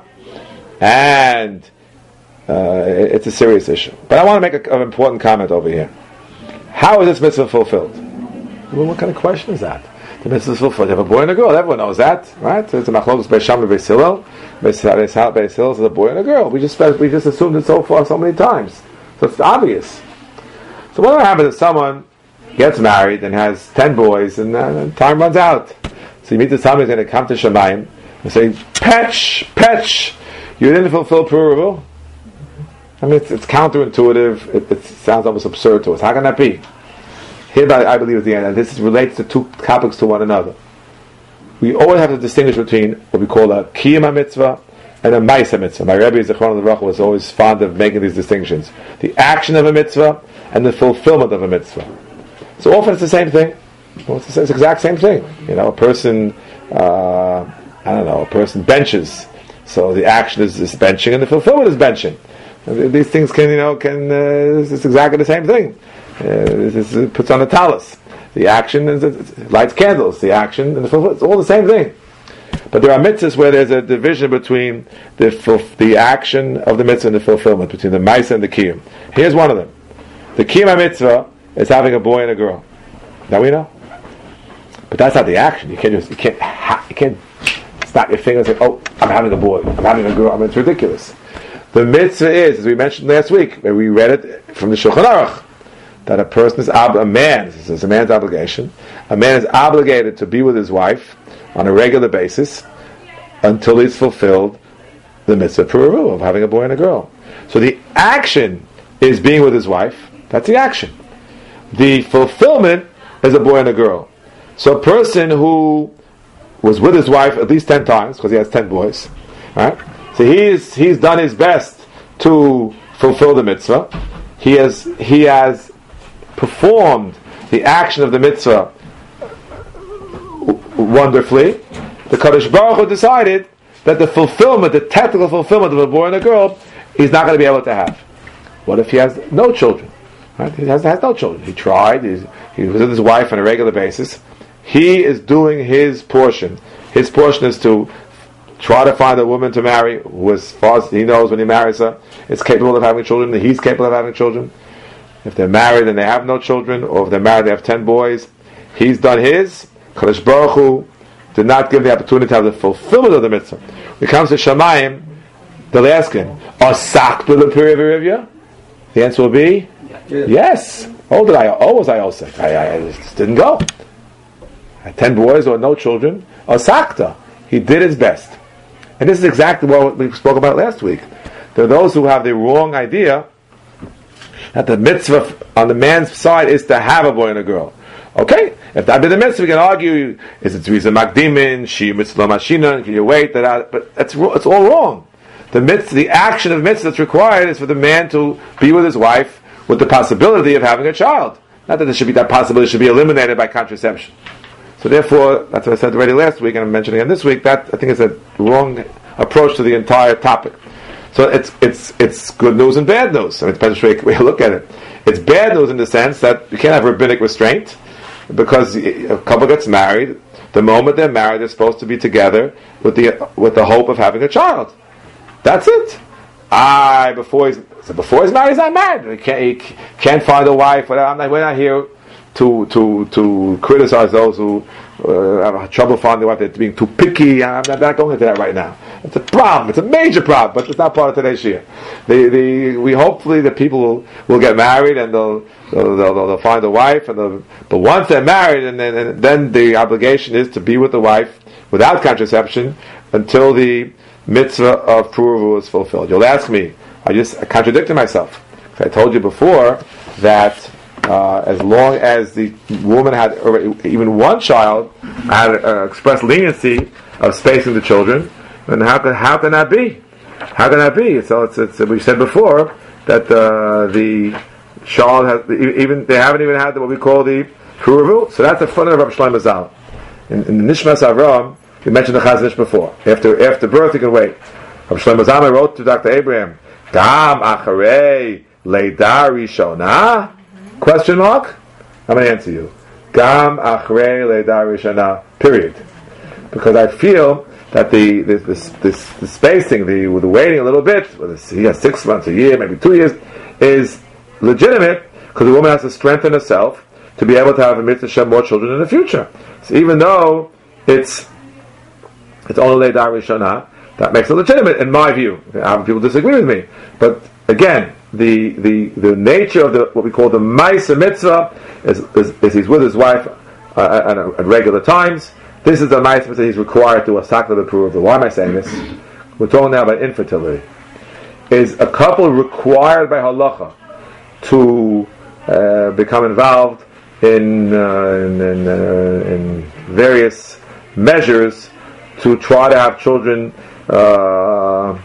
and uh, it's a serious issue. But I want to make a, an important comment over here. How is this mitzvah fulfilled? Well, what kind of question is that? The mitzvah is fulfilled. You have a boy and a girl. Everyone knows that, right? It's a machlokes Beis Shammai and Beis Hillel. Beis Hillel is a boy and a girl. We just we just assumed it so far so many times, so it's obvious. So what happens if someone gets married and has ten boys, and, uh, and time runs out? So you meet the time he's going to come to Shemayim and say, "Petch, petch, you didn't fulfill Puruvu." I mean, it's, it's counterintuitive. It, it sounds almost absurd to us. How can that be? Hereby, I believe, at the end, and this relates to two topics to one another. We always have to distinguish between what we call a kiyum mitzvah and a ma'aseh mitzvah. My Rebbe Zichron Levrach was always fond of making these distinctions: the action of a mitzvah and the fulfillment of a mitzvah. So often it's the same thing. Well, it's the exact same thing. You know, a person, uh, I don't know, a person benches. So the action is, is benching, and the fulfillment is benching. These things can, you know, can uh, it's exactly the same thing. Uh, this is, puts on a talus. The action is it lights candles. The action and the fulfillment, it's all the same thing. But there are mitzvahs where there's a division between the fulf- the action of the mitzvah and the fulfillment, between the ma'aseh and the kiyum. Here's one of them. The kiyum mitzvah is having a boy and a girl. Now we know. But that's not the action. You can't just you can't ha- you can't snap your fingers and say, "Oh, I'm having a boy. I'm having a girl." I mean, it's ridiculous. The mitzvah is, as we mentioned last week, where we read it from the Shulchan Aruch, that a person is ob- a man. This is a man's obligation. A man is obligated to be with his wife on a regular basis until he's fulfilled the mitzvah puruvu of having a boy and a girl. So the action is being with his wife. That's the action. The fulfillment is a boy and a girl. So a person who was with his wife at least ten times, because he has ten boys, right? So he's he's done his best to fulfill the mitzvah. He has he has performed the action of the mitzvah wonderfully. The Kadosh Baruch Hu decided that the fulfillment, the technical fulfillment of a boy and a girl, he's not going to be able to have. What if he has no children? Right? He has, has no children. He tried. He's, he was with his wife on a regular basis. He is doing his portion. His portion is to try to find a woman to marry who, as far as he knows when he marries her, is capable of having children, that he's capable of having children. If they're married and they have no children, or if they're married they have ten boys, he's done his. Kadosh Baruch Hu did not give the opportunity to have the fulfillment of the mitzvah. When it comes to Shamayim, they'll ask him, Asaktu l'pirivya? The answer will be, yes. yes. Oh, did I? Oh, was I all sick? I, I, I just didn't go. I had ten boys or no children. Asakta. He did his best. And this is exactly what we spoke about last week. There are those who have the wrong idea that the mitzvah on the man's side is to have a boy and a girl. Okay, if that be the mitzvah, we can argue, is it Tzviza Makdimin, Shi Mitzvah Mashina, can you wait? That, but that's, it's all wrong. The mitzvah, the action of mitzvah that's required is for the man to be with his wife with the possibility of having a child. Not that there should be, that possibility should be eliminated by contraception. So therefore, that's what I said already last week, and I'm mentioning it this week, that I think is a wrong approach to the entire topic. So it's it's it's good news and bad news. I mean, it depends which way you look at it. It's bad news in the sense that you can't have rabbinic restraint, because a couple gets married, the moment they're married, they're supposed to be together with the with the hope of having a child. That's it. I before he's so before he's married, he's not married. He can't, he can't find a wife. Whatever. I'm not, we're not here to to to criticize those who uh, have trouble finding a wife. They're being too picky. I'm not, not going into that right now. It's a problem. It's a major problem, but it's not part of today's shir. The the we hopefully the people will, will get married and they'll they'll, they'll, they'll find a wife, and they'll, but once they're married, and then and then the obligation is to be with the wife without contraception until the mitzvah of pruruvu is fulfilled. You'll ask me, I just contradicted myself. I told you before that uh, as long as the woman had already, even one child, had uh, expressed leniency of spacing the children, then how can how can that be? How can that be? So it's, it's we said before that uh, the child has even they haven't even had what we call the pruruvu. So that's the fun of Rabbi Shlomo Zal. In, in the Nishmas Avram, we mentioned the Chazon Ish before. After after birth, you can wait. Rabbi Shlomo Zalman wrote to Doctor Abraham, Gam acharei leida rishona? Question mark? I'm going to answer you. Gam acharei leida rishona. Period. Because I feel that the this this, this the spacing, the the waiting a little bit, whether he has six months, a year, maybe two years, is legitimate because the woman has to strengthen herself to be able to have a mitzvah Shem more children in the future. So even though it's it's only leida rishona, that makes it legitimate in my view. People disagree with me, but again, the the, the nature of the what we call the ma'aseh mitzvah is, is, is he's with his wife uh, at, at regular times. This is the ma'aseh mitzvah he's required to asakta the pruruvu. Why am I saying this? We're talking now about infertility. Is a couple required by halacha to uh, become involved in uh, in, in, uh, in various measures to try to have children uh,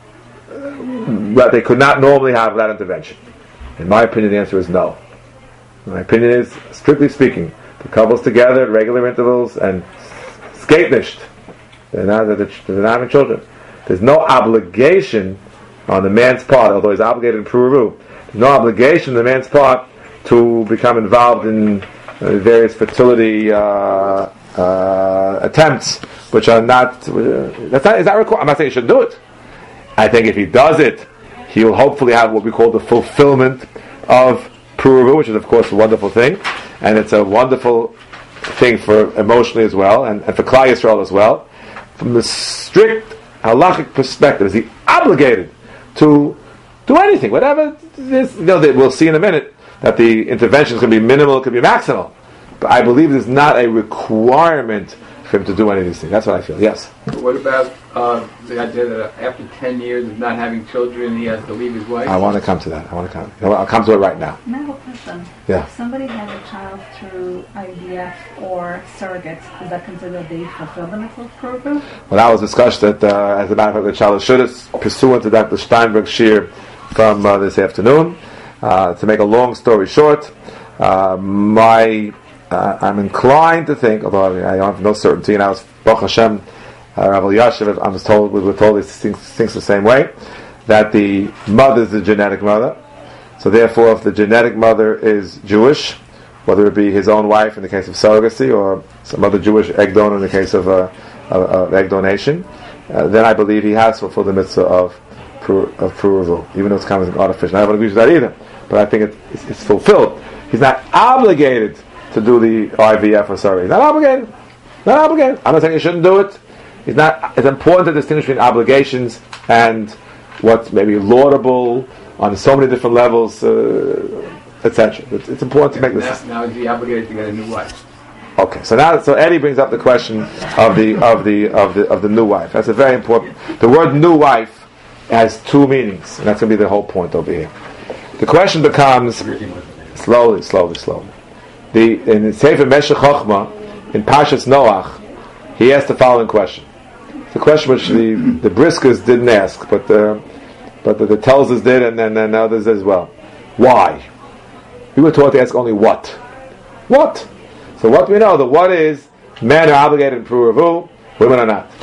that they could not normally have without intervention? In my opinion, the answer is no. My opinion is, strictly speaking, the couple's together at regular intervals and skatenished. They're not, they're not having children. There's no obligation on the man's part, although he's obligated in pruruvu. There's no obligation on the man's part to become involved in uh, various fertility uh, uh, attempts, which are not. Uh, that's not. Is that required? I'm not saying he shouldn't do it. I think if he does it, he will hopefully have what we call the fulfillment of pruruvu, which is of course a wonderful thing, and it's a wonderful thing for emotionally as well, and, and for Klal Yisrael as well. From the strict halachic perspective, is he obligated to do anything, whatever it is? You know, we'll see in a minute that the intervention is going to be minimal, it could be maximal. But I believe there's not a requirement for him to do any of these things. That's what I feel. Yes. What about uh, the idea that after ten years of not having children, he has to leave his wife? I want to come to that. I want to come. You know what, I'll come to it right now. I have a question. Yeah. If somebody has a child through I V F or surrogates, is that considered they fulfill the mitzvah of Puruvu? Well, that was discussed that, uh, as a matter of fact, the child should have, pursuant to Doctor Steinberg's shir from uh, this afternoon. Uh, to make a long story short, uh, my uh, I'm inclined to think, although I don't have no certainty, and I was Baruch Hashem, uh, Rav Yashiv, I was told we were told these things, things the same way, that the mother is the genetic mother. So therefore, if the genetic mother is Jewish, whether it be his own wife in the case of surrogacy or some other Jewish egg donor in the case of, uh, of, of egg donation, uh, then I believe he has fulfilled the mitzvah of of Puruvu, even though it's kind of artificial. I don't agree with that either, but I think it, it's, it's fulfilled. He's not obligated to do the I V F or sorry. He's not obligated. Not obligated. I'm not saying he shouldn't do it. It's not. It's important to distinguish between obligations and what's maybe laudable on so many different levels, uh, et cetera. It's, it's important to make this. Now, now is he obligated to get a new wife? Okay, so now, so Eddie brings up the question of the of the of the of the new wife. That's a very important. The word "new wife" has two meanings, and that's going to be the whole point over here. The question becomes slowly, slowly, slowly. The in the Sefer Meshech Chochmah in Parshas Noach, he asked the following question. It's a question which the the Briskas didn't ask, but the but the, the Telzers did, and then and others as well. Why? We were taught to ask only what. What? So what we know, the what is men are obligated in Puruvu, women are not.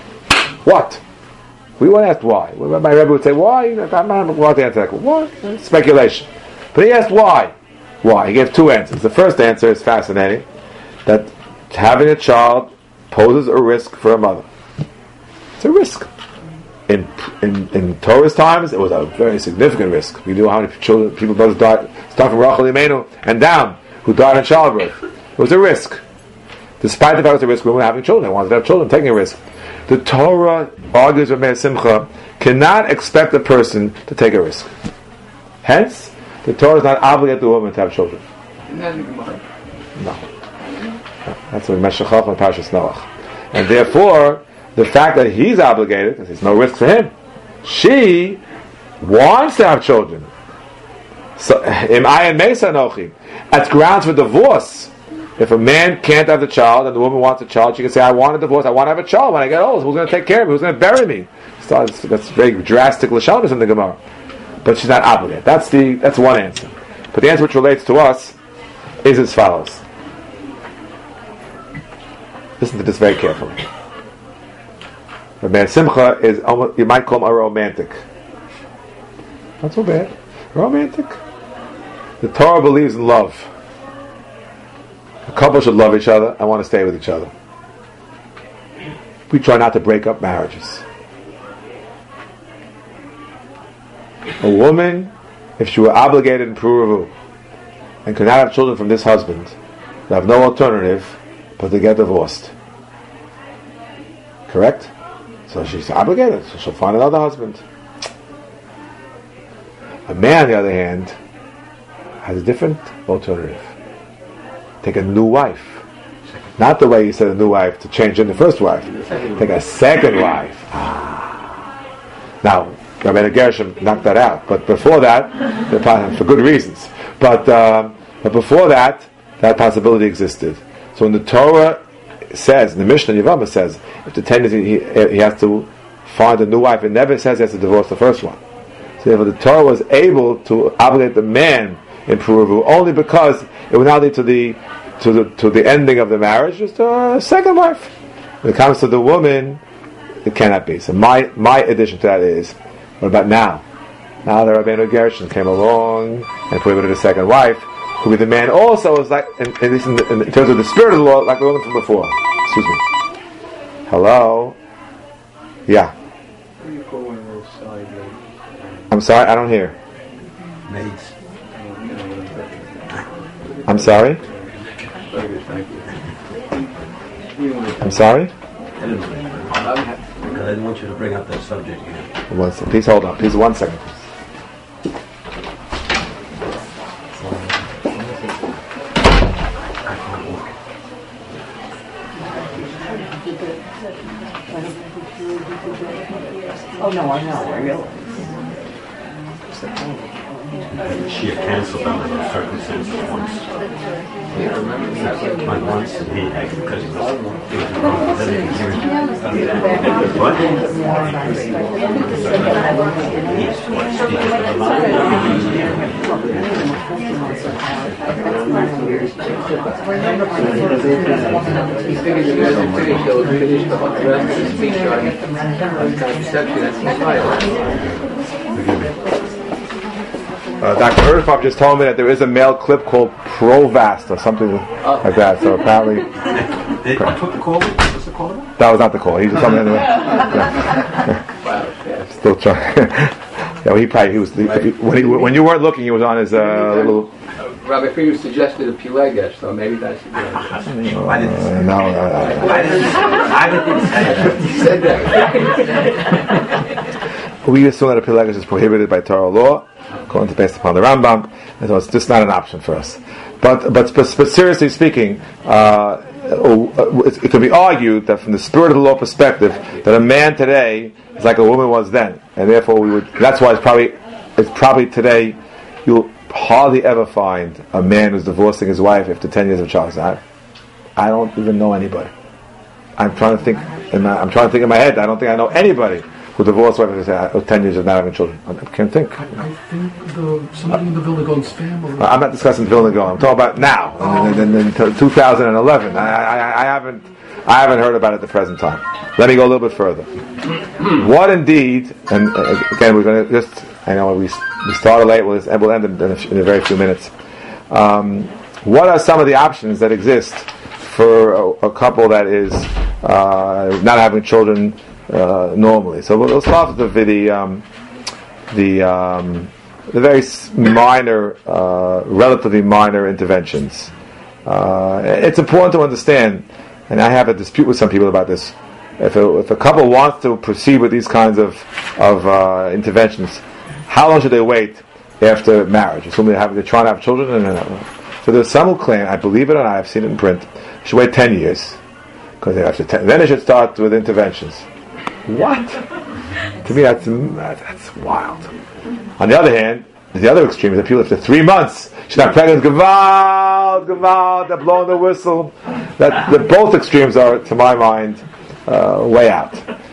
What? We won't ask why. My Rebbe would say, why? I'm not going to answer that. What? Speculation. But he asked why. Why? He gave two answers. The first answer is fascinating, that having a child poses a risk for a mother. It's a risk. In in, in Torah's times, it was a very significant risk. We knew how many children, people, brothers died, start from Rachel Imenu and down, who died in childbirth. It was a risk. Despite the fact it was a risk, women were having children. They wanted to have children, taking a risk. The Torah argues with Meir Simcha, cannot expect a person to take a risk. Hence, the Torah is not obligated the woman to have children. Isn't that in the Gemara? No. That's what Meshech Chochmah and Parshas Noach. And therefore, the fact that he's obligated, because there's no risk for him, she wants to have children. So, im ayin meisa nochi. That's grounds for divorce. If a man can't have the child and the woman wants a child, she can say, I want a divorce, I want to have a child when I get old. Who's going to take care of me? Who's going to bury me? So that's, that's very drastic lashonis in the Gemara. But she's not obligated. That's the that's one answer. But the answer which relates to us is as follows. Listen to this very carefully. Rabbi Simcha is, almost, you might call him a romantic. Not so bad. Romantic. The Torah believes in love. A couple should love each other and want to stay with each other. We try not to break up marriages. A woman, if she were obligated in Puruvu and could not have children from this husband, would have no alternative but to get divorced. Correct? So she's obligated, so she'll find another husband. A man, on the other hand, has a different alternative. Take a new wife. Not the way you said a new wife to change in the first wife. Take a second wife. Ah. Now, Rabbeinu Gershom knocked that out, but before that, for good reasons. But um, but before that, that possibility existed. So when the Torah says, the Mishnah Yevamah says, if the tendency he, he has to find a new wife, it never says he has to divorce the first one. So therefore, the Torah was able to obligate the man in Puruvu only because it would not lead to the to the to the ending of the marriage, just a second wife. When it comes to the woman, it cannot be. So my my addition to that is, what about now? Now that Rabbeinu Gershon came along and prohibited a second wife, who the man also is like, in, in, in, in terms of the spirit of the law, like the woman from before. Excuse me. Hello? Yeah. What do you call one of those side ladies? I'm sorry, I don't hear. Maids. I'm sorry? Very good, thank you. I'm sorry? I didn't, I didn't want you to bring up that subject again. One second. Please hold on. Please, one second. Oh, no, I know, I realize. She had canceled under those circumstances once. Yeah, I remember that. Like once, and he, because he was, he was wrong with everything. He was, what? He's twice, he just never He figured you guys would finish, they'll finish the whole rest of the speech on contraception and society. Uh, Doctor Erdhoff just told me that there is a male clip called Provast or something like that. So apparently, They took the call. What's the call about? that was not the call. He just told me anyway. Yeah. Still trying. Yeah, well, he probably he was if he, when he when you weren't looking, he was on his uh, little. Rabbi Friedman suggested a Pilegesh, so maybe that's the Uh, no, uh, I didn't, I didn't say that. You said that. we assume that a Pilegesh is prohibited by Torah law, according to based upon the Rambam, and so it's just not an option for us. But but but, but seriously speaking, uh, it, it could be argued that from the spirit of the law perspective, that a man today is like a woman was then, and therefore we would. That's why it's probably it's probably today you'll hardly ever find a man who's divorcing his wife after ten years of child. I, I don't even know anybody. I'm trying to think. In my, I'm trying to think in my head. I don't think I know anybody who divorced wife after ten years of not having children. I can't think. I, I think the, somebody in the Villegons family. I'm not discussing Vilna Gaon. I'm talking about now, oh. in, in, in, in two thousand eleven. I, I, I haven't, I haven't heard about it at the present time. Let me go a little bit further. What indeed, and uh, again, we're going to just. I know we we started late. We'll, we'll end in, in, a, in a very few minutes. Um, what are some of the options that exist for a, a couple that is uh, not having children uh, normally? So we'll, we'll start with the the um, the, um, the very minor, uh, relatively minor interventions. Uh, it's important to understand, and I have a dispute with some people about this. If a, if a couple wants to proceed with these kinds of of uh, interventions, how long should they wait after marriage? Assuming they're, having, they're trying to have children. And, uh, so there's some who claim, I believe it or not, I've seen it in print, should wait ten years. Because after ten, then they should start with interventions. What? To me, that's that's wild. On the other hand, the other extreme is that people, after three months, she's not pregnant, Gewalt, Gewalt, they're blowing the whistle. That, the both extremes are, to my mind, uh, way out.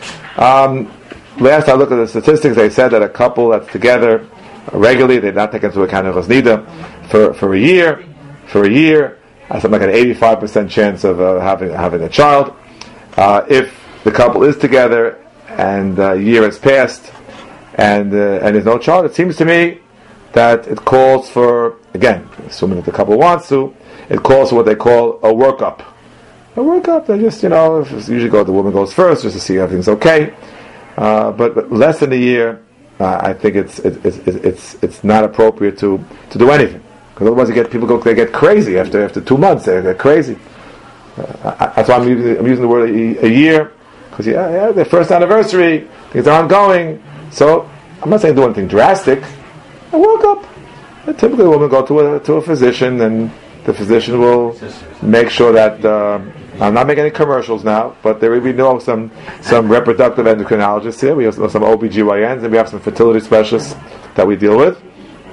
Um, Last I looked at the statistics, they said that a couple that's together regularly, they're not taken into account of Chosnida, for for a year, for a year, has something like an eighty-five percent chance of uh, having having a child. Uh, if the couple is together and a year has passed and uh, and there's no child, it seems to me that it calls for, again, assuming that the couple wants to, it calls for what they call a workup. A workup, they just, you know, usually go, the woman goes first just to see if everything's okay. Uh, but, but less than a year, uh, I think it's it, it, it, it's it's not appropriate to, to do anything, because otherwise you get people go they get crazy after after two months they get crazy. Uh, I, that's why I'm using I'm using the word a, a year, because yeah, yeah, their first anniversary, things are ongoing. So I'm not saying do anything drastic. I woke up. Typically, a woman go to a to a physician, and the physician will make sure that. Uh, I'm not making any commercials now, but there we know some some reproductive endocrinologists here. We have some O B G Y Ns, and we have some fertility specialists that we deal with.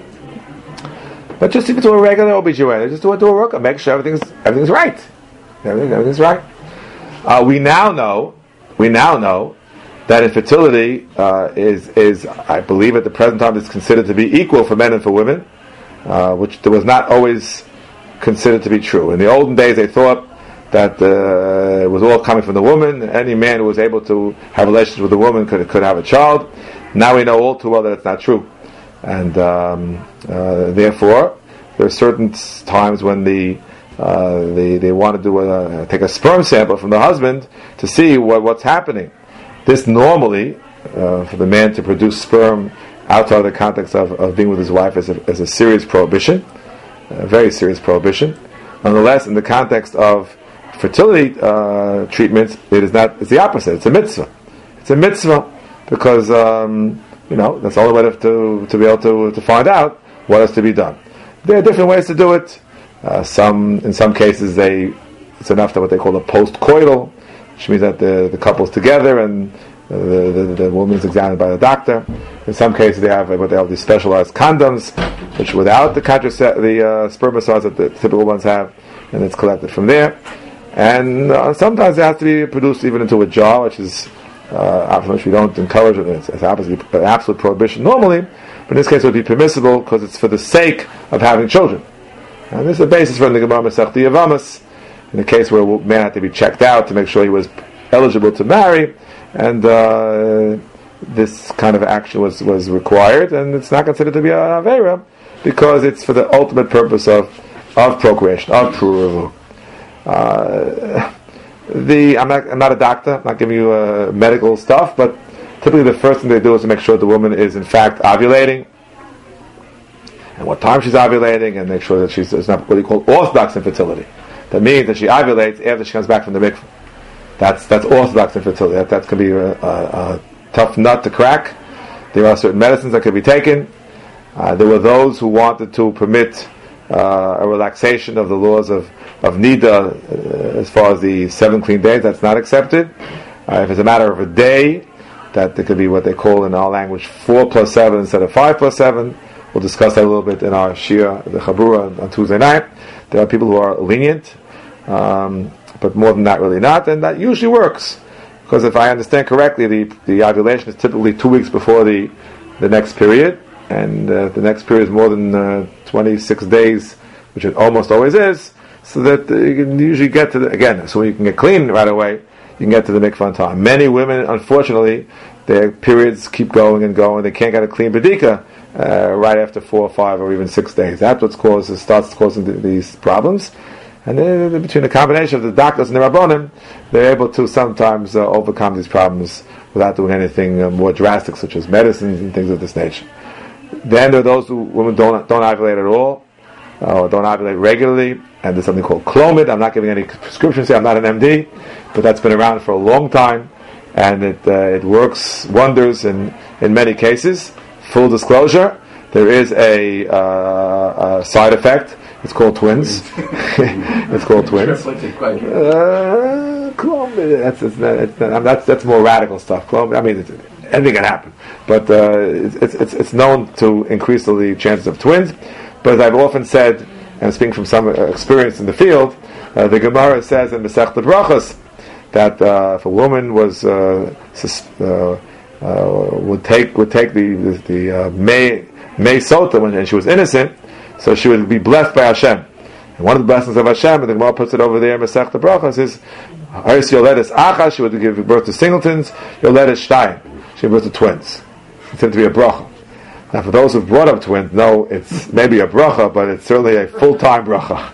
But just even to a regular O B G Y N, just do a do a workup, make sure everything's everything's right. Everything, everything's right. Uh, we now know, we now know that infertility uh, is is I believe at the present time is considered to be equal for men and for women, uh, which was not always considered to be true. In the olden days, they thought that uh, it was all coming from the woman. Any man who was able to have relations with a woman could could have a child. Now we know all too well that it's not true, and um, uh, therefore there are certain times when the uh, they they want to do a, take a sperm sample from the husband to see what, what's happening. This normally uh, for the man to produce sperm outside of the context of, of being with his wife is a, is a serious prohibition, a very serious prohibition. Nonetheless, in the context of fertility uh, treatments, it is not. It's the opposite. It's a mitzvah. It's a mitzvah because um, you know that's the only way to to be able to to find out what is to be done. There are different ways to do it. Uh, some in some cases they it's enough to what they call a post-coital, which means that the the couple's together and the, the, the woman is examined by the doctor. In some cases, they have what they have these specialized condoms, which without the contracept, the uh, spermicides that the typical ones have, and it's collected from there. And uh, sometimes it has to be produced even into a jar, which is uh, which we don't encourage. It's, it's absolute, absolute prohibition normally, but in this case it would be permissible because it's for the sake of having children. And this is the basis for the Gemara Masechta Yavamas, in the case where a man had to be checked out to make sure he was eligible to marry, and uh, this kind of action was, was required, and it's not considered to be an Aveira because it's for the ultimate purpose of, of procreation, of Pruruvu. Uh, the I'm not I'm not a doctor, I'm not giving you uh, medical stuff, but typically the first thing they do is to make sure the woman is in fact ovulating, and what time she's ovulating, and make sure that she's it's not what you call orthodox infertility. That means that she ovulates after she comes back from the mikveh. That's that's orthodox infertility. That that's going to be a, a, a tough nut to crack. There are certain medicines that can be taken. Uh, there were those who wanted to permit uh, a relaxation of the laws of of nida uh, as far as the seven clean days. That's not accepted. Uh, if it's a matter of a day, that there could be what they call in our language four plus seven instead of five plus seven. We'll discuss that a little bit in our Shia, the Chabura, on, on Tuesday night. There are people who are lenient, um, but more than that, really not, and that usually works. Because if I understand correctly, the the ovulation is typically two weeks before the the next period, and uh, the next period is more than uh, twenty-six days, which it almost always is. So that uh, you can usually get to the, again, so you can get clean right away, you can get to the mikvah on time. Many women, unfortunately, their periods keep going and going. They can't get a clean bedika uh, right after four or five or even six days. That's what causes starts causing th- these problems. And then between the combination of the doctors and the rabbonim, they're able to sometimes uh, overcome these problems without doing anything uh, more drastic, such as medicines and things of this nature. Then there are those who women don't don't ovulate at all, uh, or don't ovulate regularly, and there's something called Clomid. I'm not giving any prescriptions here. I'm not an M D, but that's been around for a long time, and it uh, it works wonders in in many cases. Full disclosure: there is a, uh, a side effect. It's called twins. It's called twins. Uh, Clomid. That's it's not, it's not, I mean, that's that's more radical stuff. Clomid. I mean, it's, anything can happen, but uh, it's, it's it's known to increase the chances of twins. But as I've often said, and speaking from some experience in the field, uh, the Gemara says in Masechta Brachos that uh, if a woman was uh, uh, uh, would take would take the the, the uh, may may sota when and she was innocent, so she would be blessed by Hashem. And one of the blessings of Hashem, and the Gemara puts it over there in Masechta Brachos, is Ha'is Yoledes Achas, she would give birth to singletons. Yoledes Shtayim, she gave birth to twins. It's said to be a bracha. Now, for those who've brought up twins, no, it's maybe a bracha, but it's certainly a full-time bracha.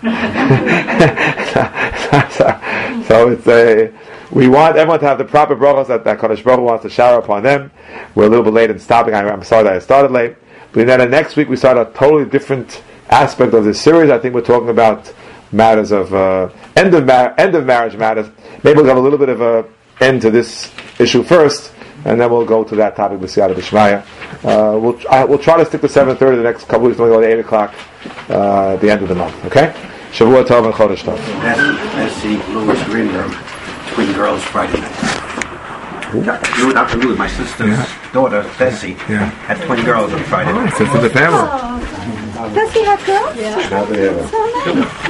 so, so it's a, we want everyone to have the proper brachas that, that Kadosh Baruch Hu wants to shower upon them. We're a little bit late in stopping. I, I'm sorry that I started late. But then next week we start a totally different aspect of this series. I think we're talking about matters of uh, end of mar- end of marriage matters. Maybe we'll have a little bit of a end to this issue first, and then we'll go to that topic with Siyata B'Shmaya. Uh, we'll I, we'll try to stick to seven thirty the next couple of weeks. We'll go to eight o'clock uh, at the end of the month. Okay. Shavua Tov and Chodesh Tov. That's the Louis Greenberg, twin girls Friday night. You, Doctor Lou, my sister's yeah. daughter, Bessie, yeah. had twin girls on Friday night. Oh, sister the family. Oh. Does he have girls? Yeah.